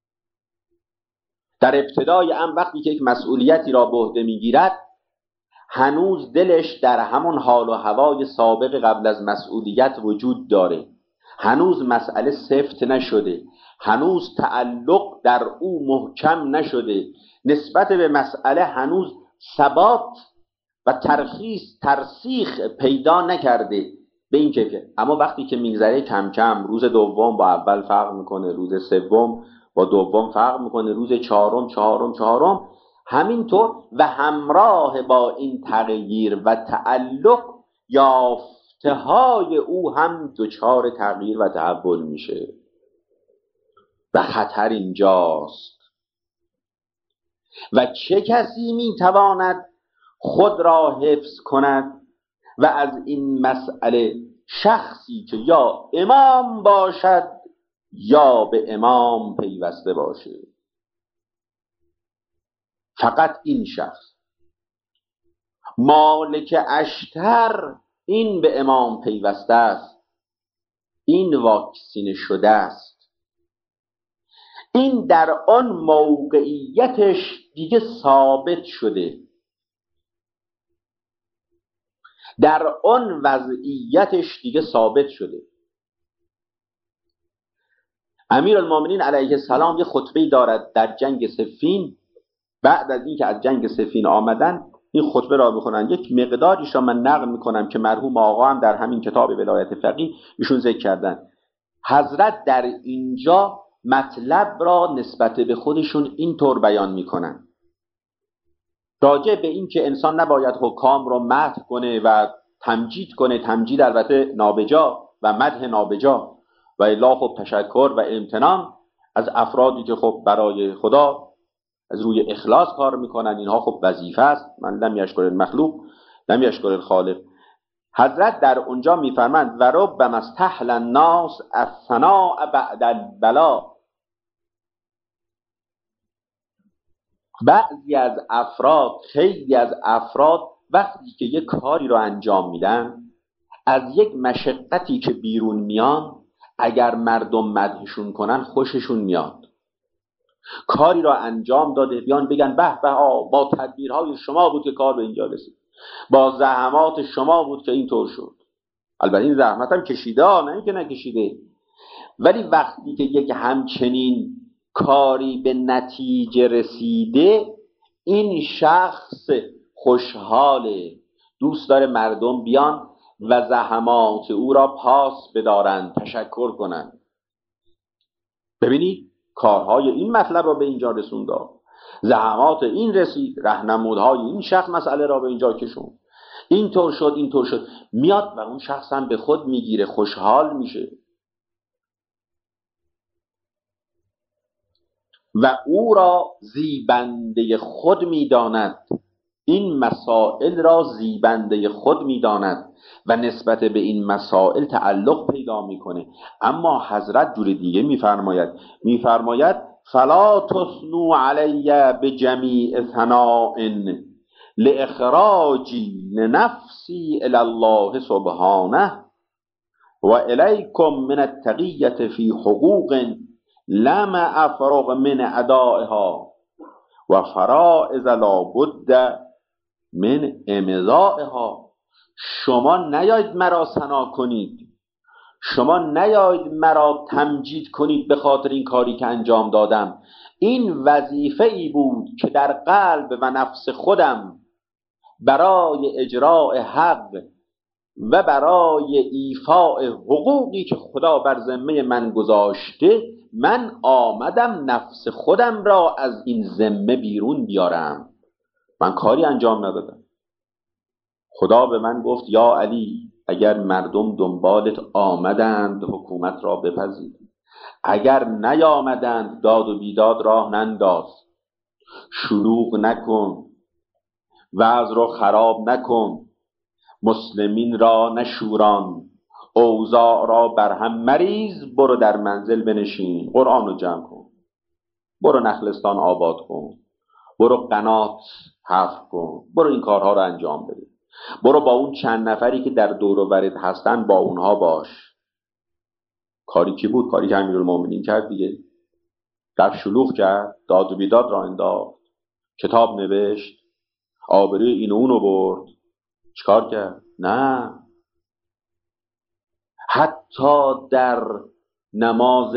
در ابتدای امر وقتی که یک مسئولیتی را به عهده میگیرد، هنوز دلش در همون حال و هوای سابق قبل از مسئولیت وجود داره، هنوز مسئله سفت نشده، هنوز تعلق در او محکم نشده، نسبت به مسئله هنوز ثبات و ترخیص ترسیخ پیدا نکرده به این که. اما وقتی که میگذره کم کم، روز دوم با اول فرق میکنه، روز سوم با دوم فرق میکنه، روز چهارم چهارم چهارم همینطور و همراه با این تغییر و تعلق یافته های او هم دچار تغییر و تحول میشه و خطر اینجاست. و چه کسی میتواند خود را حفظ کند و از این مسئله شخصی که یا امام باشد یا به امام پیوسته باشه، فقط این شخص. مالک اشتر این به امام پیوسته است، این واکسینه شده است، این در آن موقعیتش دیگه ثابت شده، در آن وضعیتش دیگه ثابت شده. امیرالمومنین علیه السلام یه خطبه‌ای دارد در جنگ صفین. بعد از اینکه از جنگ صفین آمدن این خطبه را بخونن. یک مقداریش را من نقل میکنم که مرحوم آقا هم در همین کتاب ولایت فقیه ایشون ذکر کردن. حضرت در اینجا مطلب را نسبت به خودشون اینطور بیان میکنن، راجع به این که انسان نباید حکام را مدح کنه و تمجید کنه، تمجید البته نابجا و مدح نابجا، و الا خب تشکر و امتنان از افرادی که خب برای خدا از روی اخلاص کار میکنن، اینها خب وظیفه است. من لم یشکر المخلوق لم یشکر الخالق. حضرت در اونجا میفرمند و ربما استحل الناس الثناء بعد البلا. بعضی از افراد، خیلی از افراد وقتی که یک کاری رو انجام میدن، از یک مشقتی که بیرون میان، اگر مردم مدحشون کنن خوششون میاد. کاری را انجام داده، بیان بگن به به با تدبیرهای شما بود که کار به اینجا رسید، با زحمات شما بود که اینطور شد. البته این زحمت هم کشیده، نه اینکه نکشیده، ولی وقتی که یک همچنین کاری به نتیجه رسیده، این شخص خوشحاله، دوست داره مردم بیان و زحمات او را پاس بدارند، تشکر کنند. ببینید کارهای این مطلب را به اینجا رسوند، زحمات این رسید، راهنمودهای این شخص مسئله را به اینجا کشوند، اینطور شد اینطور شد. میاد و اون شخص هم به خود میگیره، خوشحال میشه و او را زیبنده خود میداند، این مسائل را زیبنده خود میداند و نسبت به این مسائل تعلق پیدا میکنه. اما حضرت جور دیگه میفرماید، میفرماید فلا تثنوا علی بجمیع ثناء لاخراجی لنفسی الی الله سبحانه و الیکم من التقیة فی حقوق لم افرغ من ادائها و فرائض لا بد من امضائها. شما نیاید مرا ثنا کنید، شما نیاید مرا تمجید کنید به خاطر این کاری که انجام دادم. این وظیفه ای بود که در قلب و نفس خودم برای اجراء حق و برای ایفاء حقوقی که خدا بر ذمه من گذاشته، من آمدم نفس خودم را از این ذمه بیرون بیارم. من کاری انجام ندادم. خدا به من گفت یا علی اگر مردم دنبالت آمدند حکومت را بپذیر، اگر نیامدند داد و بیداد راه ننداز، شلوغ نکن، وضع را خراب نکن، مسلمین را نشوران، اوضاع را برهم مریز، برو در منزل بنشین، قرآن رو جمع کن، برو نخلستان آباد کن، برو قنات حفر کن، برو این کارها رو انجام بده، برو با اون چند نفری که در دور و برت هستن با اونها باش. کاری کی بود؟ کاری که امیرالمومنین کرد دیگه. رفت شلوغ کرد، داد و بیداد را انداخت، کتاب نوشت، آبروی این و اونو برد. چیکار کرد؟ نه، حتی در نماز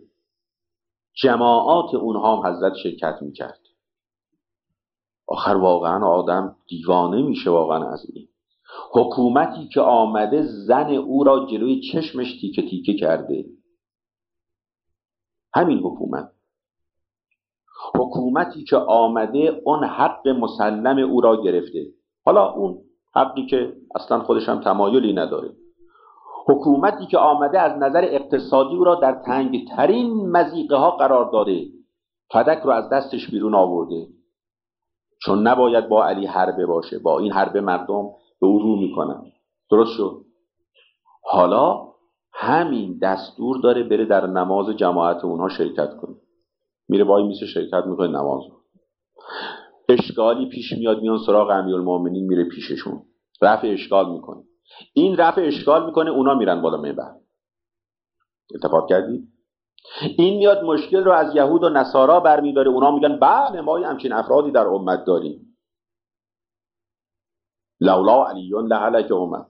جماعات اونها هم حضرت شرکت میکرد. آخر واقعا آدم دیوانه میشه واقعا از این حکومتی که آمده زن او را جلوی چشمش تیکه تیکه کرده. همین حکومت حکومتی که آمده اون حق مسلم او را گرفته، حالا اون حقی که اصلا خودش هم تمایلی نداره، حکومتی که آمده از نظر اقتصادی او را در تنگ ترین مضیقه ها قرار داده، فدک رو از دستش بیرون آورده، چون نباید با علی حربه باشه، با این حربه مردم به او رو میکنن. درست شد؟ حالا همین دستور داره بره در نماز جماعت اونها شرکت کنه، میره وای میسه شرکت میکنه نماز. اشکالی پیش میاد، میان سراغ امیرالمومنین، میره پیششون رفع اشکال میکنه، این رفع اشکال میکنه، اونا میرن بالا منبر. اتفاق کردی؟ این میاد مشکل رو از یهود و نصارا برمیداره، اونا میگن بله ما همچین افرادی در امت داریم، لولا علیون لهلک امت،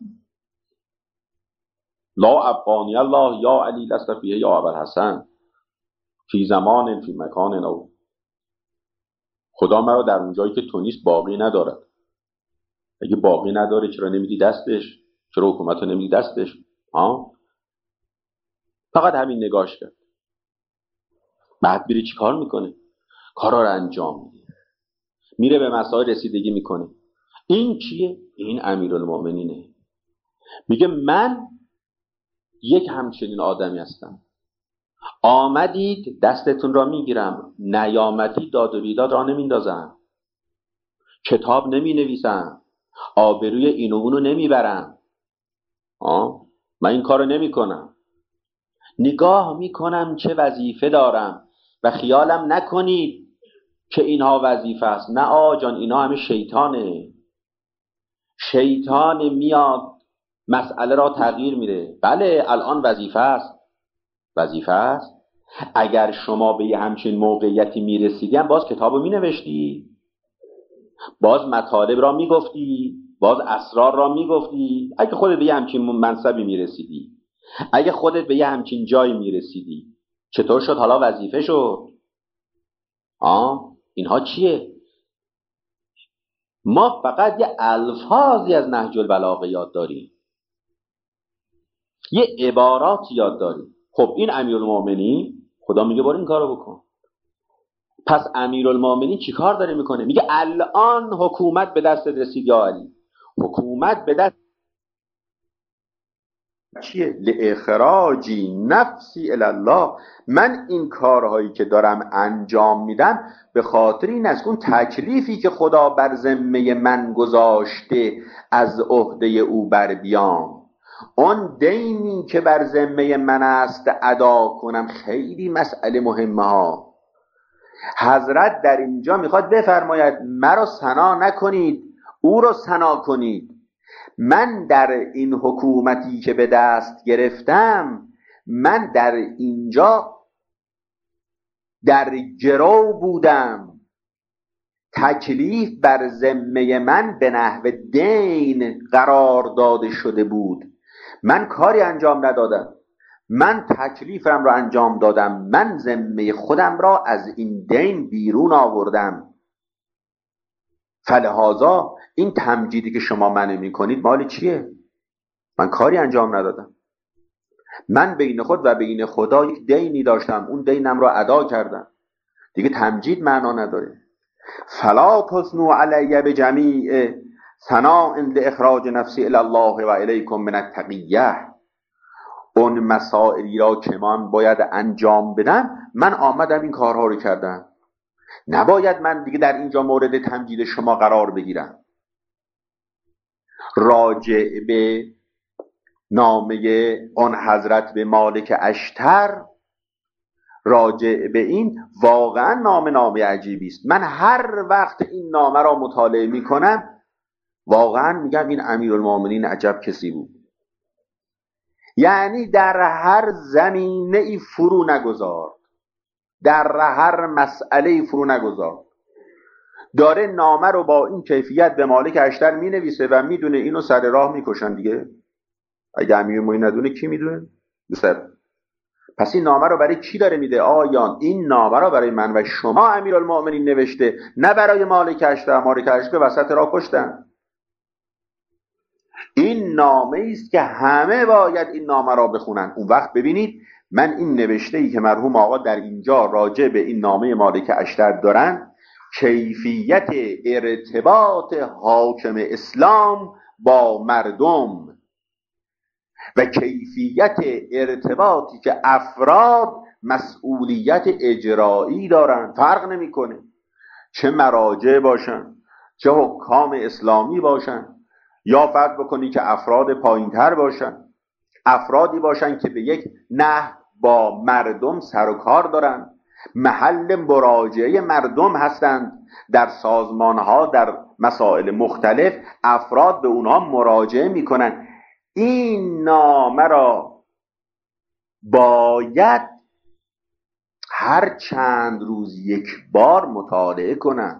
لا ابقانی الله یا علی لست فیه یا ابوالحسن فی زمان فی مکان او. خدا مرا در اون جایی که تو نیست باقی ندارد. اگه باقی نداره چرا نمیدی دستش؟ چرا حکومت رو نمیدی دستش؟ ها؟ فقط همین نگاش کرد. بعد میره چی کار میکنه؟ کارا رو انجام میده، میره به مسائل رسیدگی میکنه. این کیه؟ این امیرالمومنینه. میگه من یک همچنین آدمی هستم، آمدید دستتون را میگیرم، نیامدی داد و بیداد را نمیندازم، کتاب نمی نویسم، آبروی این و اونو نمیبرم، آه؟ من این کارو نمی کنم. نگاه میکنم چه وظیفه دارم و خیالم نکنید که اینها وظیفه است. نه آجان، اینها همه شیطانه. شیطان میاد مسئله را تغییر میده. بله الان وظیفه است، وظیفه است. اگر شما به یه همچین موقعیتی میرسیدی هم باز کتابو مینوشتی، باز مطالب را میگفتی، باز اسرار را میگفتی. اگه خودت به یه همچین منصبی میرسیدی، اگه خودت به یه همچین جایی میرسیدی، چطور شد حالا وظیفه شد؟ آه اینها چیه؟ ما فقط یه الفاظی از نهج البلاغه یاد داریم، یه عبارات یاد داریم. خب این امیرالمومنین خدا میگه برو این کارو بکن. پس امیرالمومنین چی کار داره میکنه؟ میگه الان حکومت به دست رسید یا علی. حکومت به دست چیه؟ لاخراجی نفسی الله. من این کارهایی که دارم انجام میدم به خاطر این است اون تکلیفی که خدا بر ذمه من گذاشته از عهده او بر بیام، اون دینی که بر ذمه من است ادا کنم. خیلی مسئله مهمه ها. حضرت در اینجا میخواد بفرماید مرا ثنا نکنید، او را ثنا کنید. من در این حکومتی که به دست گرفتم، من در اینجا در گرو بودم، تکلیف بر ذمه من به نحو دین قرار داده شده بود. من کاری انجام ندادم، من تکلیفم را انجام دادم، من ذمه خودم را از این دین بیرون آوردم. فلهذا این تمجیدی که شما منو میکنید مال چیه؟ من کاری انجام ندادم، من بین خود و بین خدا یک دینی داشتم، اون دینم را ادا کردم. دیگه تمجید معنا نداره. فلا تثنوا علی بجمیع ثناء لاخراج نفسی الی الله و الیکم من التقیه. اون مسائلی را که من باید انجام بدم، من آمدم این کارها رو کردم. نباید من دیگه در اینجا مورد تمجید شما قرار بگیرم. راجع به نامه آن حضرت به مالک اشتر، راجع به این واقعا نامه نامه عجیبی است. من هر وقت این نامه را مطالعه می کنم واقعا میگم این امیرالمومنین عجب کسی بود. یعنی در هر زمینه ای فرو نگذار، در هر مسئله ای فرو نگذار. داره نامه رو با این کیفیت به مالک اشتر می نویسه و میدونه اینو سر راه میکشن دیگه. اگه امیرالمومنین ندونه کی میدونه؟ سر. پس این نامه رو برای کی داره میده؟ آیان این نامه رو برای من و شما امیرالمومنین نوشته، نه برای مالک اشتر. مالک اشتر وسط راه کشتن. این نامه است که همه باید این نامه را بخونن. اون وقت ببینید من این نوشته ای که مرحوم آقا در اینجا راجع به این نامه مالک اشتر دارن، کیفیت ارتباط حاکم اسلام با مردم و کیفیت ارتباطی که افراد مسئولیت اجرایی دارن، فرق نمیکنه چه مراجع باشن، چه حکام اسلامی باشن، یا فرض بکنی که افراد پایینتر باشن، افرادی باشن که به یک نحو با مردم سر و کار دارن، محل مراجعه مردم هستند. در سازمانها در مسائل مختلف افراد به اونها مراجعه میکنن. این نامه را باید هر چند روز یک بار مطالعه کنن.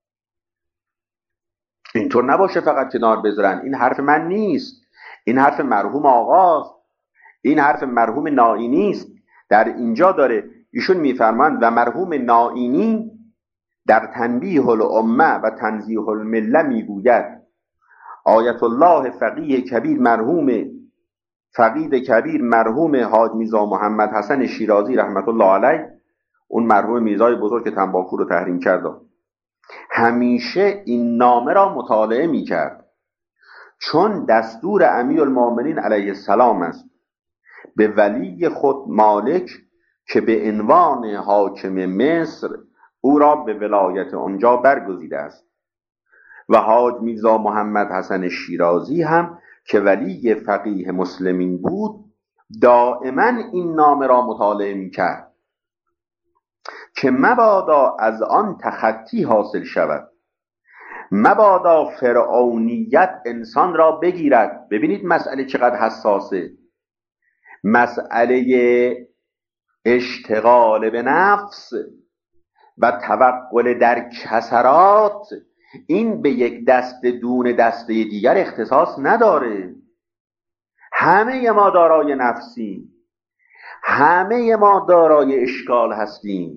اینطور نباشه فقط کنار بذارن. این حرف من نیست، این حرف مرحوم آقاست، این حرف مرحوم نائینی است. در اینجا داره ایشون میفرمایند و مرحوم نائینی در تنبیه الامه و تنزیه المله میگوید آیت الله فقیه کبیر مرحوم فقید کبیر مرحوم حاج میرزا محمد حسن شیرازی رحمت الله علیه، اون مرحوم میرزای بزرگ که تنباکو رو تحریم کرد، همیشه این نامه را مطالعه میکرد، چون دستور امیرالمؤمنین علیه السلام است به ولی خود مالک که به عنوان حاکم مصر او را به ولایت آنجا برگزیده است و حاج میرزا محمد حسن شیرازی هم که ولی فقیه مسلمین بود دائما این نامه را مطالعه میکرد که مبادا از آن تخطی حاصل شود، مبادا فرعونیت انسان را بگیرد. ببینید مسئله چقدر حساسه، مسئله اشتغال به نفس و توقل در کسرات، این به یک دست دون دسته دیگر اختصاص نداره. همه ما دارای نفسی، همه ما دارای اشکال هستیم.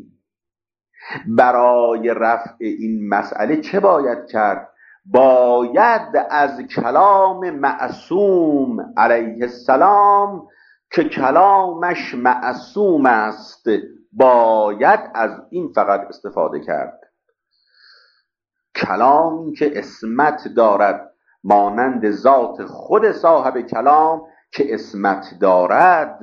برای رفع این مسئله چه باید کرد؟ باید از کلام معصوم علیه السلام که کلامش معصوم است، باید از این فقط استفاده کرد. کلامی که عصمت دارد مانند ذات خود صاحب کلام که عصمت دارد،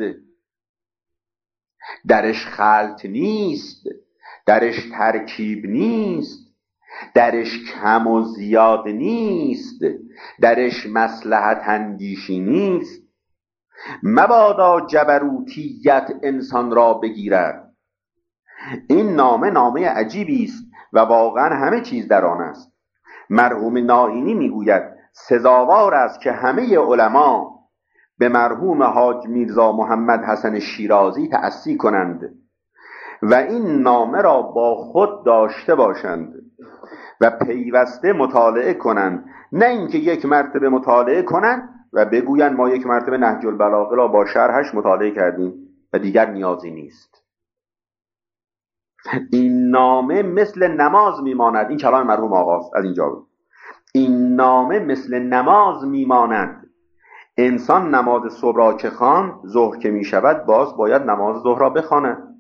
درش خلط نیست، درش ترکیب نیست، درش کم و زیاد نیست، درش مصلحت اندیشی نیست. مبادا جبروتیت انسان را بگیرد. این نامه نامه عجیبی است و واقعا همه چیز در آن است. مرحوم نائینی میگوید سزاوار است که همه علما به مرحوم حاج میرزا محمد حسن شیرازی تأسی کنند و این نامه را با خود داشته باشند و پیوسته مطالعه کنند، نه اینکه یک مرتبه مطالعه کنند و بگویند ما یک مرتبه نهج البلاغه را با شرحش مطالعه کردیم و دیگر نیازی نیست. این نامه مثل نماز میماند. این کلام مرحوم آقاست از اینجا بود. این نامه مثل نماز میماند. انسان نماز صبح را که خواند، ظهر که میشود باز باید نماز ظهر را بخواند،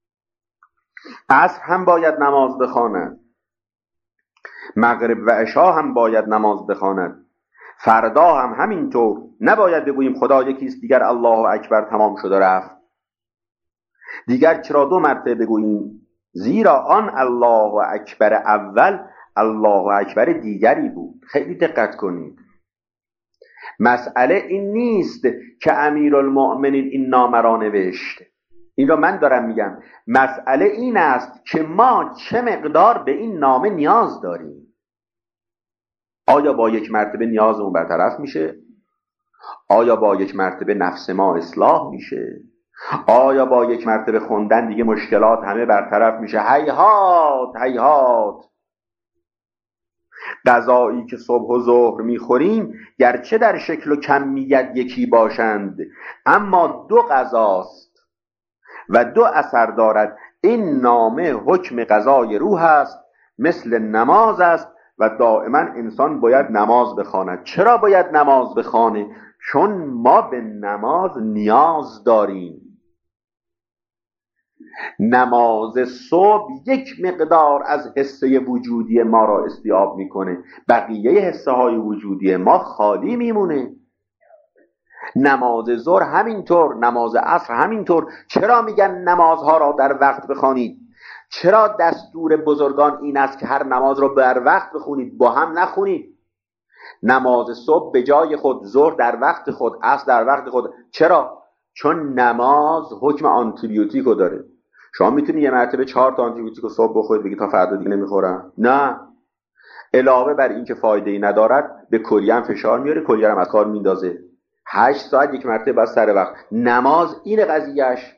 عصر هم باید نماز بخواند، مغرب و عشا هم باید نماز بخواند، فردا هم همینطور. نباید بگوییم خدا یکیست دیگر الله اکبر تمام شده رفت. دیگر چرا دو مرتبه بگوییم؟ زیرا آن الله اکبر اول الله اکبر دیگری بود. خیلی دقت کنید. مسئله این نیست که امیرالمؤمنین این نامه را نوشت، این را من دارم میگم. مسئله این است که ما چه مقدار به این نامه نیاز داریم. آیا با یک مرتبه نیازمون برطرف میشه؟ آیا با یک مرتبه نفس ما اصلاح میشه؟ آیا با یک مرتبه خوندن دیگه مشکلات همه برطرف میشه؟ هیهات هیهات. غذایی که صبح و ظهر میخوریم گرچه در شکل و کمیت یکی باشند، اما دو غذاست و دو اثر دارد. این نامه حکم غذای روح است، مثل نماز است و دائما انسان باید نماز بخواند. چرا باید نماز بخوانه؟ چون ما به نماز نیاز داریم. نماز صبح یک مقدار از حسه وجودی ما را استیعاب میکنه، بقیه حسه های وجودی ما خالی میمونه. نماز ظهر همینطور، نماز عصر همینطور. چرا میگن نمازها را در وقت بخوانید؟ چرا دستور بزرگان این است که هر نماز را بر وقت بخونید، با هم نخونید؟ نماز صبح به جای خود، ظهر در وقت خود، عصر در وقت خود. چرا؟ چون نماز حکم آنتیبیوتیکو داره. شما میتونی یه مرتبه چهار تا آنتیبیوتیکو صبح بخورید بگید تا فردا دیگه نمیخورم؟ نه. علاوه بر این که فایده ای ندارد، به کلیه هم فشار میاره، کلیه هم از کار میندازه. هشت ساعت یک مرتبه بس سر وقت. نماز این قضیهش.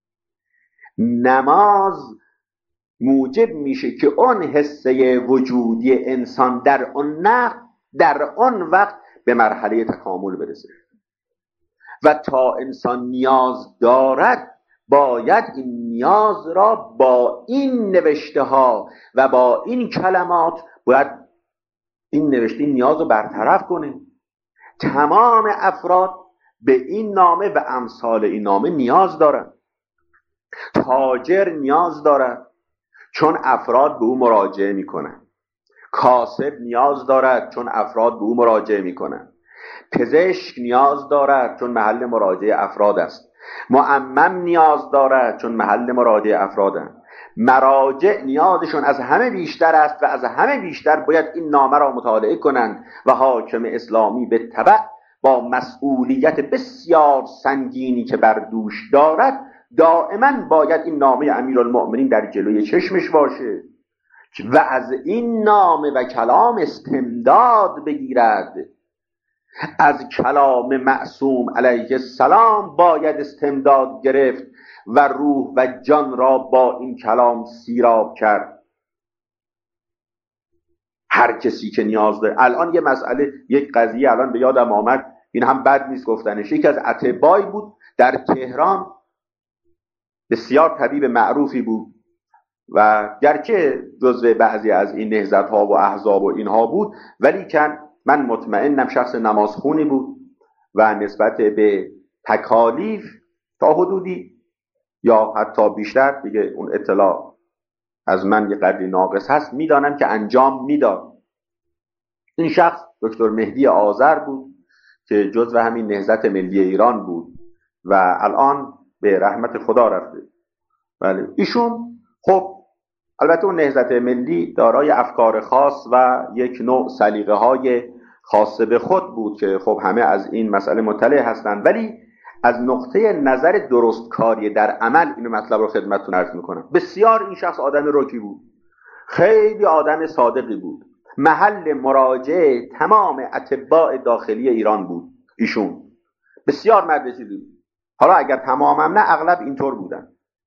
نماز موجب میشه که اون حسه وجودی انسان در اون نه در اون وقت به مرحله تکامل برسه. و تا انسان نیاز دارد باید این نیاز را با این نوشته ها و با این کلمات باید این نوشته این نیاز رو برطرف کنه. تمام افراد به این نامه و امثال این نامه نیاز دارند. تاجر نیاز دارد چون افراد به او مراجعه میکنن. کاسب نیاز دارد چون افراد به او مراجعه میکنن. پزشک نیاز دارد چون محل مراجعه افراد است. معمم نیاز دارد چون محل مراجعه افرادند. مراجع نیازشون از همه بیشتر است و از همه بیشتر باید این نامه را مطالعه کنند و حاکم اسلامی به تبع با مسئولیت بسیار سنگینی که بر دوش دارد دائما باید این نامه امیرالمؤمنین در جلوی چشمش باشه و از این نامه و کلام استمداد بگیرد. از کلام معصوم علیه السلام باید استمداد گرفت و روح و جان را با این کلام سیراب کرد. هر کسی که نیاز داره. الان یه مسئله، یک قضیه الان به یادم آمد، این هم بد نیست گفتنش. یکی از اطبایی بود در تهران، بسیار طبیب معروفی بود و گرچه جزو بعضی از این نهضت ها و احزاب و اینها بود، ولی کن من مطمئنم شخص نمازخونی بود و نسبت به تکالیف تا حدودی یا حتی بیشتر، دیگه اون اطلاع از من یه قدری ناقص هست، میدانم که انجام میداد. این شخص دکتر مهدی آذر بود که جزو همین نهضت ملی ایران بود و الان به رحمت خدا رفته. ولی ایشون خب البته اون نهضت ملی دارای افکار خاص و یک نوع سلیقه های خاص به خود بود که خب همه از این مسئله مطلع هستند، ولی از نقطه نظر درستکاری در عمل این مطلب رو خدمتتون عرض میکنم. بسیار این شخص آدم رکی بود، خیلی آدم صادقی بود، محل مراجعه تمام اطباء داخلی ایران بود ایشون. بسیار مرد چیزی بود. حالا اگر تمامم نه اغلب اینطور بودن.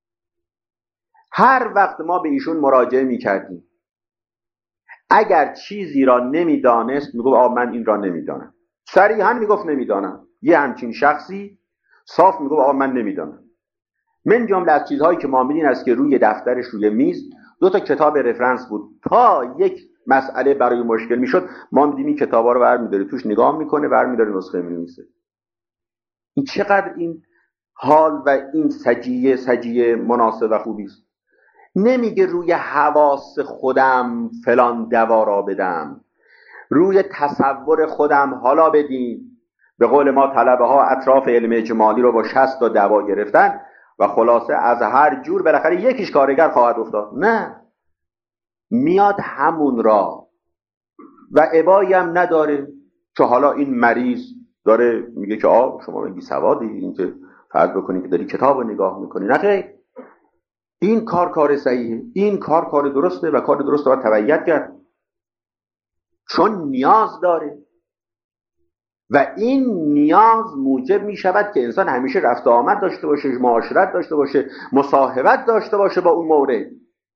هر وقت ما به ایشون مراجعه میکردیم اگر چیزی را نمیدانست میگفت آه من این را نمیدانم. صریحا میگفت نمیدانم. یه همچین شخصی صاف میگفت آه من نمیدانم. من جمله از چیزهایی که ما میدین است که روی دفترش روی میز دو تا کتاب رفرنس بود. تا یک مسئله برای مشکل میشد ما میدیم این کتابا رو برمی‌داره، توش نگاه میکنه، برمی‌داره نسخه مینویسه. این چقدر این حال و این سجیه سجیه مناسب و خوبی است. نمیگه روی حواس خودم فلان دوا را بدم، روی تصور خودم حالا بدین. به قول ما طلبه ها اطراف علم اجمالی رو با شصت تا دوا گرفتن و خلاصه از هر جور بالاخره یکیش کارگر خواهد افتاد. نه، میاد همون را و ابایی هم نداره که حالا این مریض داره میگه که آه شما بی سوادی، این که فرض بکنید که داری کتاب رو نگاه میکنی. نه خیر، این کار کار صحیحه، این کار کار درسته و کار درست رو تبعیت کرد چون نیاز داره و این نیاز موجب می شود که انسان همیشه رفت آمد داشته باشه، معاشرت داشته باشه، مصاحبت داشته باشه با اون مورد.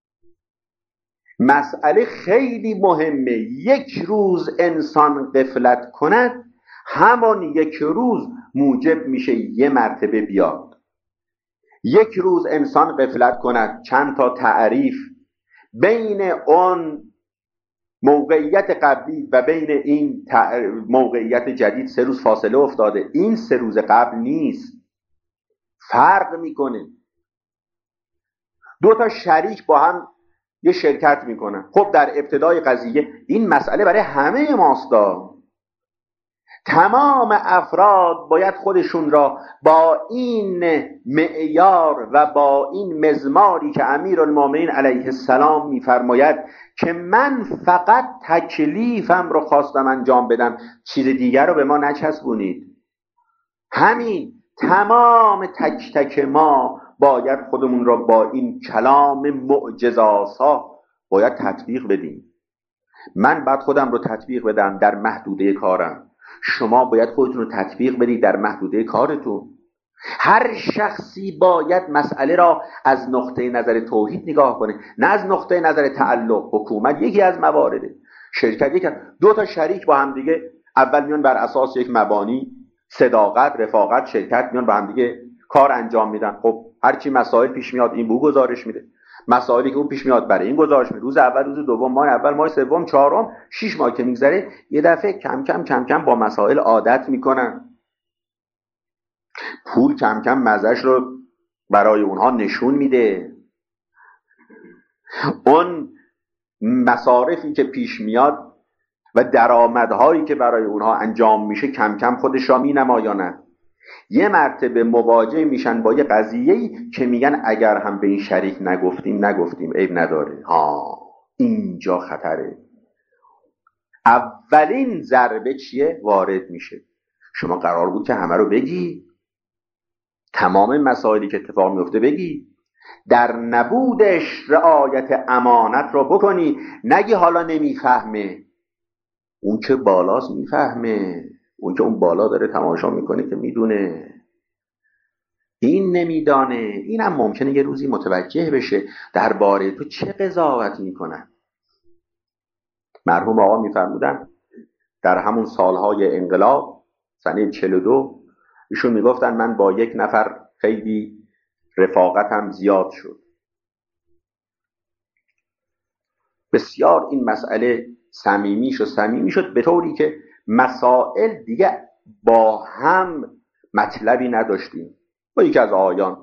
مسئله خیلی مهمه. یک روز انسان غفلت کند همان یک روز موجب میشه یه مرتبه بیاد. یک روز انسان غفلت کند، چند تا تعریف بین اون موقعیت قبلی و بین این موقعیت جدید سه روز فاصله افتاده. این سه روز قبل نیست، فرق میکنه. دو تا شریک با هم یه شرکت میکنن. خب در ابتدای قضیه این مسئله برای همه ماستا، تمام افراد باید خودشون را با این معیار و با این مزماری که امیرالمومنین علیه السلام میفرماید که من فقط تکلیفم رو خواستم انجام بدم، چیز دیگر رو به ما نچسبونید. همین تمام تک تک ما باید خودمون را با این کلام معجزه‌آسا باید تطبیق بدیم. من باید خودم رو تطبیق بدم در محدوده کارم، شما باید خودتون رو تطبیق بدید در محدوده کارتون. هر شخصی باید مسئله را از نقطه نظر توحید نگاه کنه، نه از نقطه نظر تعلق. حکومت یکی از موارده، شرکت یکی. دو تا شریک با هم دیگه اول میان بر اساس یک مبانی، صداقت، رفاقت، شرکت، میان با هم دیگه کار انجام میدن. خب هرچی مسائل پیش میاد این بو گزارش میده، مسائلی که اون پیش میاد برای این گزارش میده. روز اول، روز دوم، ماه اول، ماه سوم، چهارم، شش ماه که میگذره یه دفعه کم کم کم کم با مسائل عادت میکنن. پول کم کم مزهش رو برای اونها نشون میده. اون مصارفی که پیش میاد و درآمدهایی که برای اونها انجام میشه کم کم خودش را مینمایاند. یه مرتبه مواجه میشن با یه قضیه‌ای که میگن اگر هم به این شریک نگفتیم نگفتیم عیب نداره، ها اینجا خطره. اولین ضربه چیه؟ وارد میشه. شما قرار بود که همه رو بگی، تمام مسائلی که اتفاق میفته بگی، در نبودش رعایت امانت رو بکنی، نگی حالا نمیفهمه. اون که بالاست میفهمه، اون که اون بالا داره تماشا میکنه که میدونه. این نمیدانه، اینم ممکنه یه روزی متوجه بشه درباره تو چه قضاوت میکنن. مرحوم آقا میفرمودن در همون سالهای انقلاب سنه چهل و دو ایشون میگفتن من با یک نفر خیلی رفاقتم زیاد شد، بسیار این مسئله صمیمی شد صمیمی شد به طوری که مسائل دیگه با هم مطلبی نداشتیم. با یکی از آیان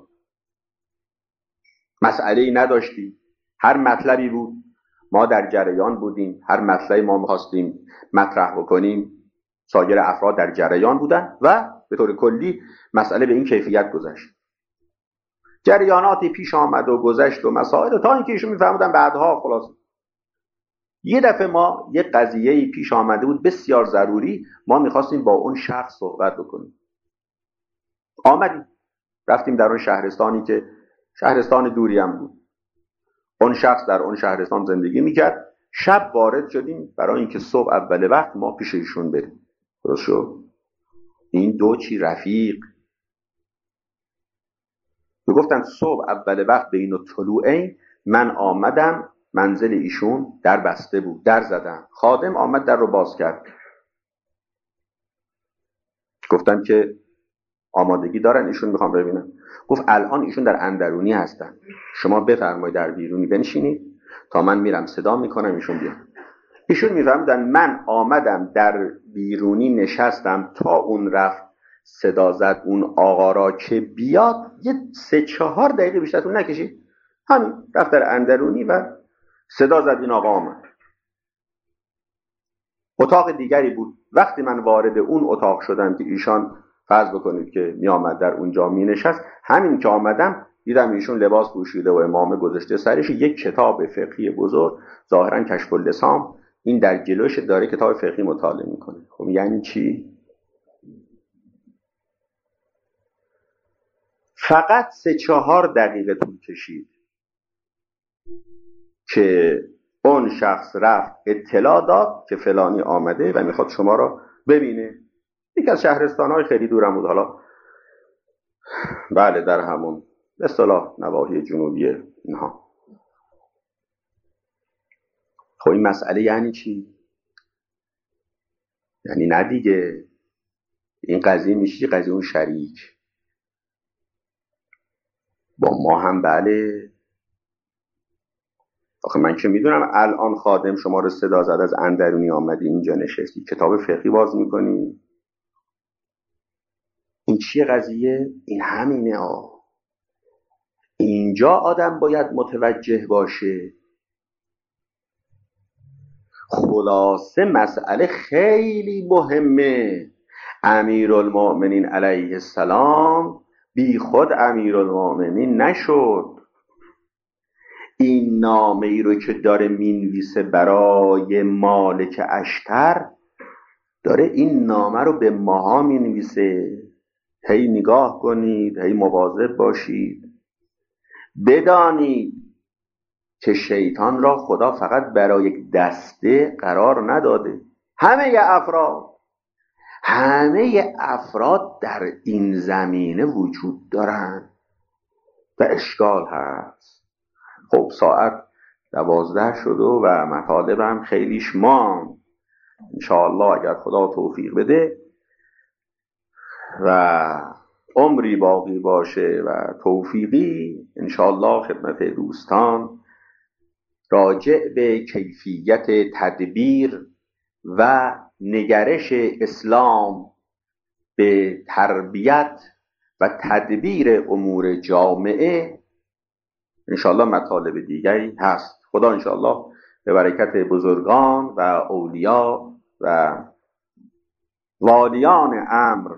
مسئله‌ای نداشتیم، هر مطلبی بود ما در جریان بودیم، هر مطلبی ما می‌خواستیم مطرح بکنیم سایر افراد در جریان بودن و به طور کلی مسئله به این کیفیت گذشت. جریاناتی پیش آمد و گذشت و مسائل تا اینکه ایشون می‌فهمیدن بعدها خلاص یه دفعه ما یه قضیه‌ای پیش آمده بود بسیار ضروری، ما می‌خواستیم با اون شخص صحبت بکنیم. آمدیم رفتیم در اون شهرستانی که شهرستان دوری هم بود. اون شخص در اون شهرستان زندگی میکرد. شب وارد شدیم برای اینکه صبح اول وقت ما پیش ایشون بریم. درست شد؟ این دو چی رفیق میگفتن صبح اول وقت بین الطلوعین من آمدم منزل ایشون در بسته بود، در زدم، خادم آمد در رو باز کرد. گفتم که آمادگی دارن ایشون میخوام ببینم. گفت الان ایشون در اندرونی هستن، شما بفرمایید در بیرونی بنشینید تا من میرم صدا میکنم ایشون بیان. ایشون میفهمیدن من آمدم در بیرونی نشستم تا اون رفت صدا زد اون آقا را که بیاد، یه سه چهار دقیقه بیشتر طول نکشید، همین رفت در اندرونی و صدا زد این آقا آمد. اتاق دیگری بود. وقتی من وارد اون اتاق شدم که ایشان فرض بکنید که می آمد در اونجا می نشست، همین که آمدم دیدم ایشون لباس پوشیده و امامه گذاشته سرش، یک کتاب فقهی بزرگ ظاهرا کشف اللسان این در جلوش داره کتاب فقهی مطالعه میکنه. خب یعنی چی؟ فقط سه چهار دقیقه طول کشید که اون شخص رفت اطلاع داد که فلانی آمده و میخواد شما را ببینه. یکی از شهرستان‌های خیلی دورم بود، حالا بله در همون به اصطلاح نواحی جنوبی اینها. خب این مسئله یعنی چی؟ یعنی نه دیگه این قضیه میشه قضیه اون شریک با ما هم. بله آخه من که میدونم الان خادم شما رو صدا زد از اندرونی آمدی اینجا نشستی کتاب فقهی باز میکنی. این چیه قضیه؟ این همینه ها. اینجا آدم باید متوجه باشه. خلاصه مسئله خیلی مهمه. امیرالمؤمنین علیه السلام بی خود امیرالمؤمنین نشد. این نامه ای رو که داره مینویسه برای مالک اشتر، داره این نامه رو به ماها مینویسه. هی نگاه کنید، هی مواظب باشید، بدانید که شیطان را خدا فقط برای یک دسته قرار نداده. همه افراد همه افراد در این زمینه وجود دارند و اشکال هست. خب ساعت دوازده شد و مطالبم خیلیش ماند. انشاءالله اگر خدا توفیق بده و عمری باقی باشه و توفیقی، انشاءالله خدمت دوستان راجع به کیفیت تدبیر و نگرش اسلام به تربیت و تدبیر امور جامعه انشاءالله مطالب دیگری هست. خدا انشاءالله به برکت بزرگان و اولیا و والیان امر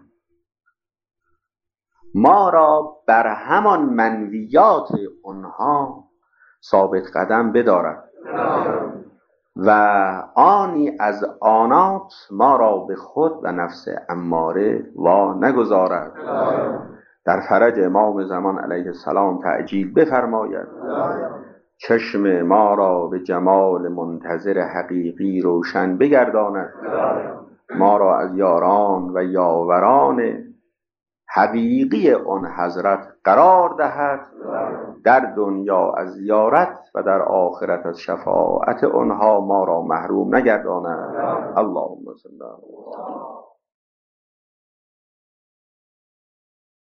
ما را بر همان منویات آنها ثابت قدم بدارد و آنی از آنات ما را به خود و نفس اماره وا نگذارد. در فرج امام زمان علیه السلام تعجیل بفرماید. چشم ما را به جمال منتظر حقیقی روشن بگرداند. ما را از یاران و یاوران حقیقی آن حضرت قرار دهد. در دنیا از زیارت و در آخرت از شفاعت آنها ما را محروم نگرداند. اللهم صل علی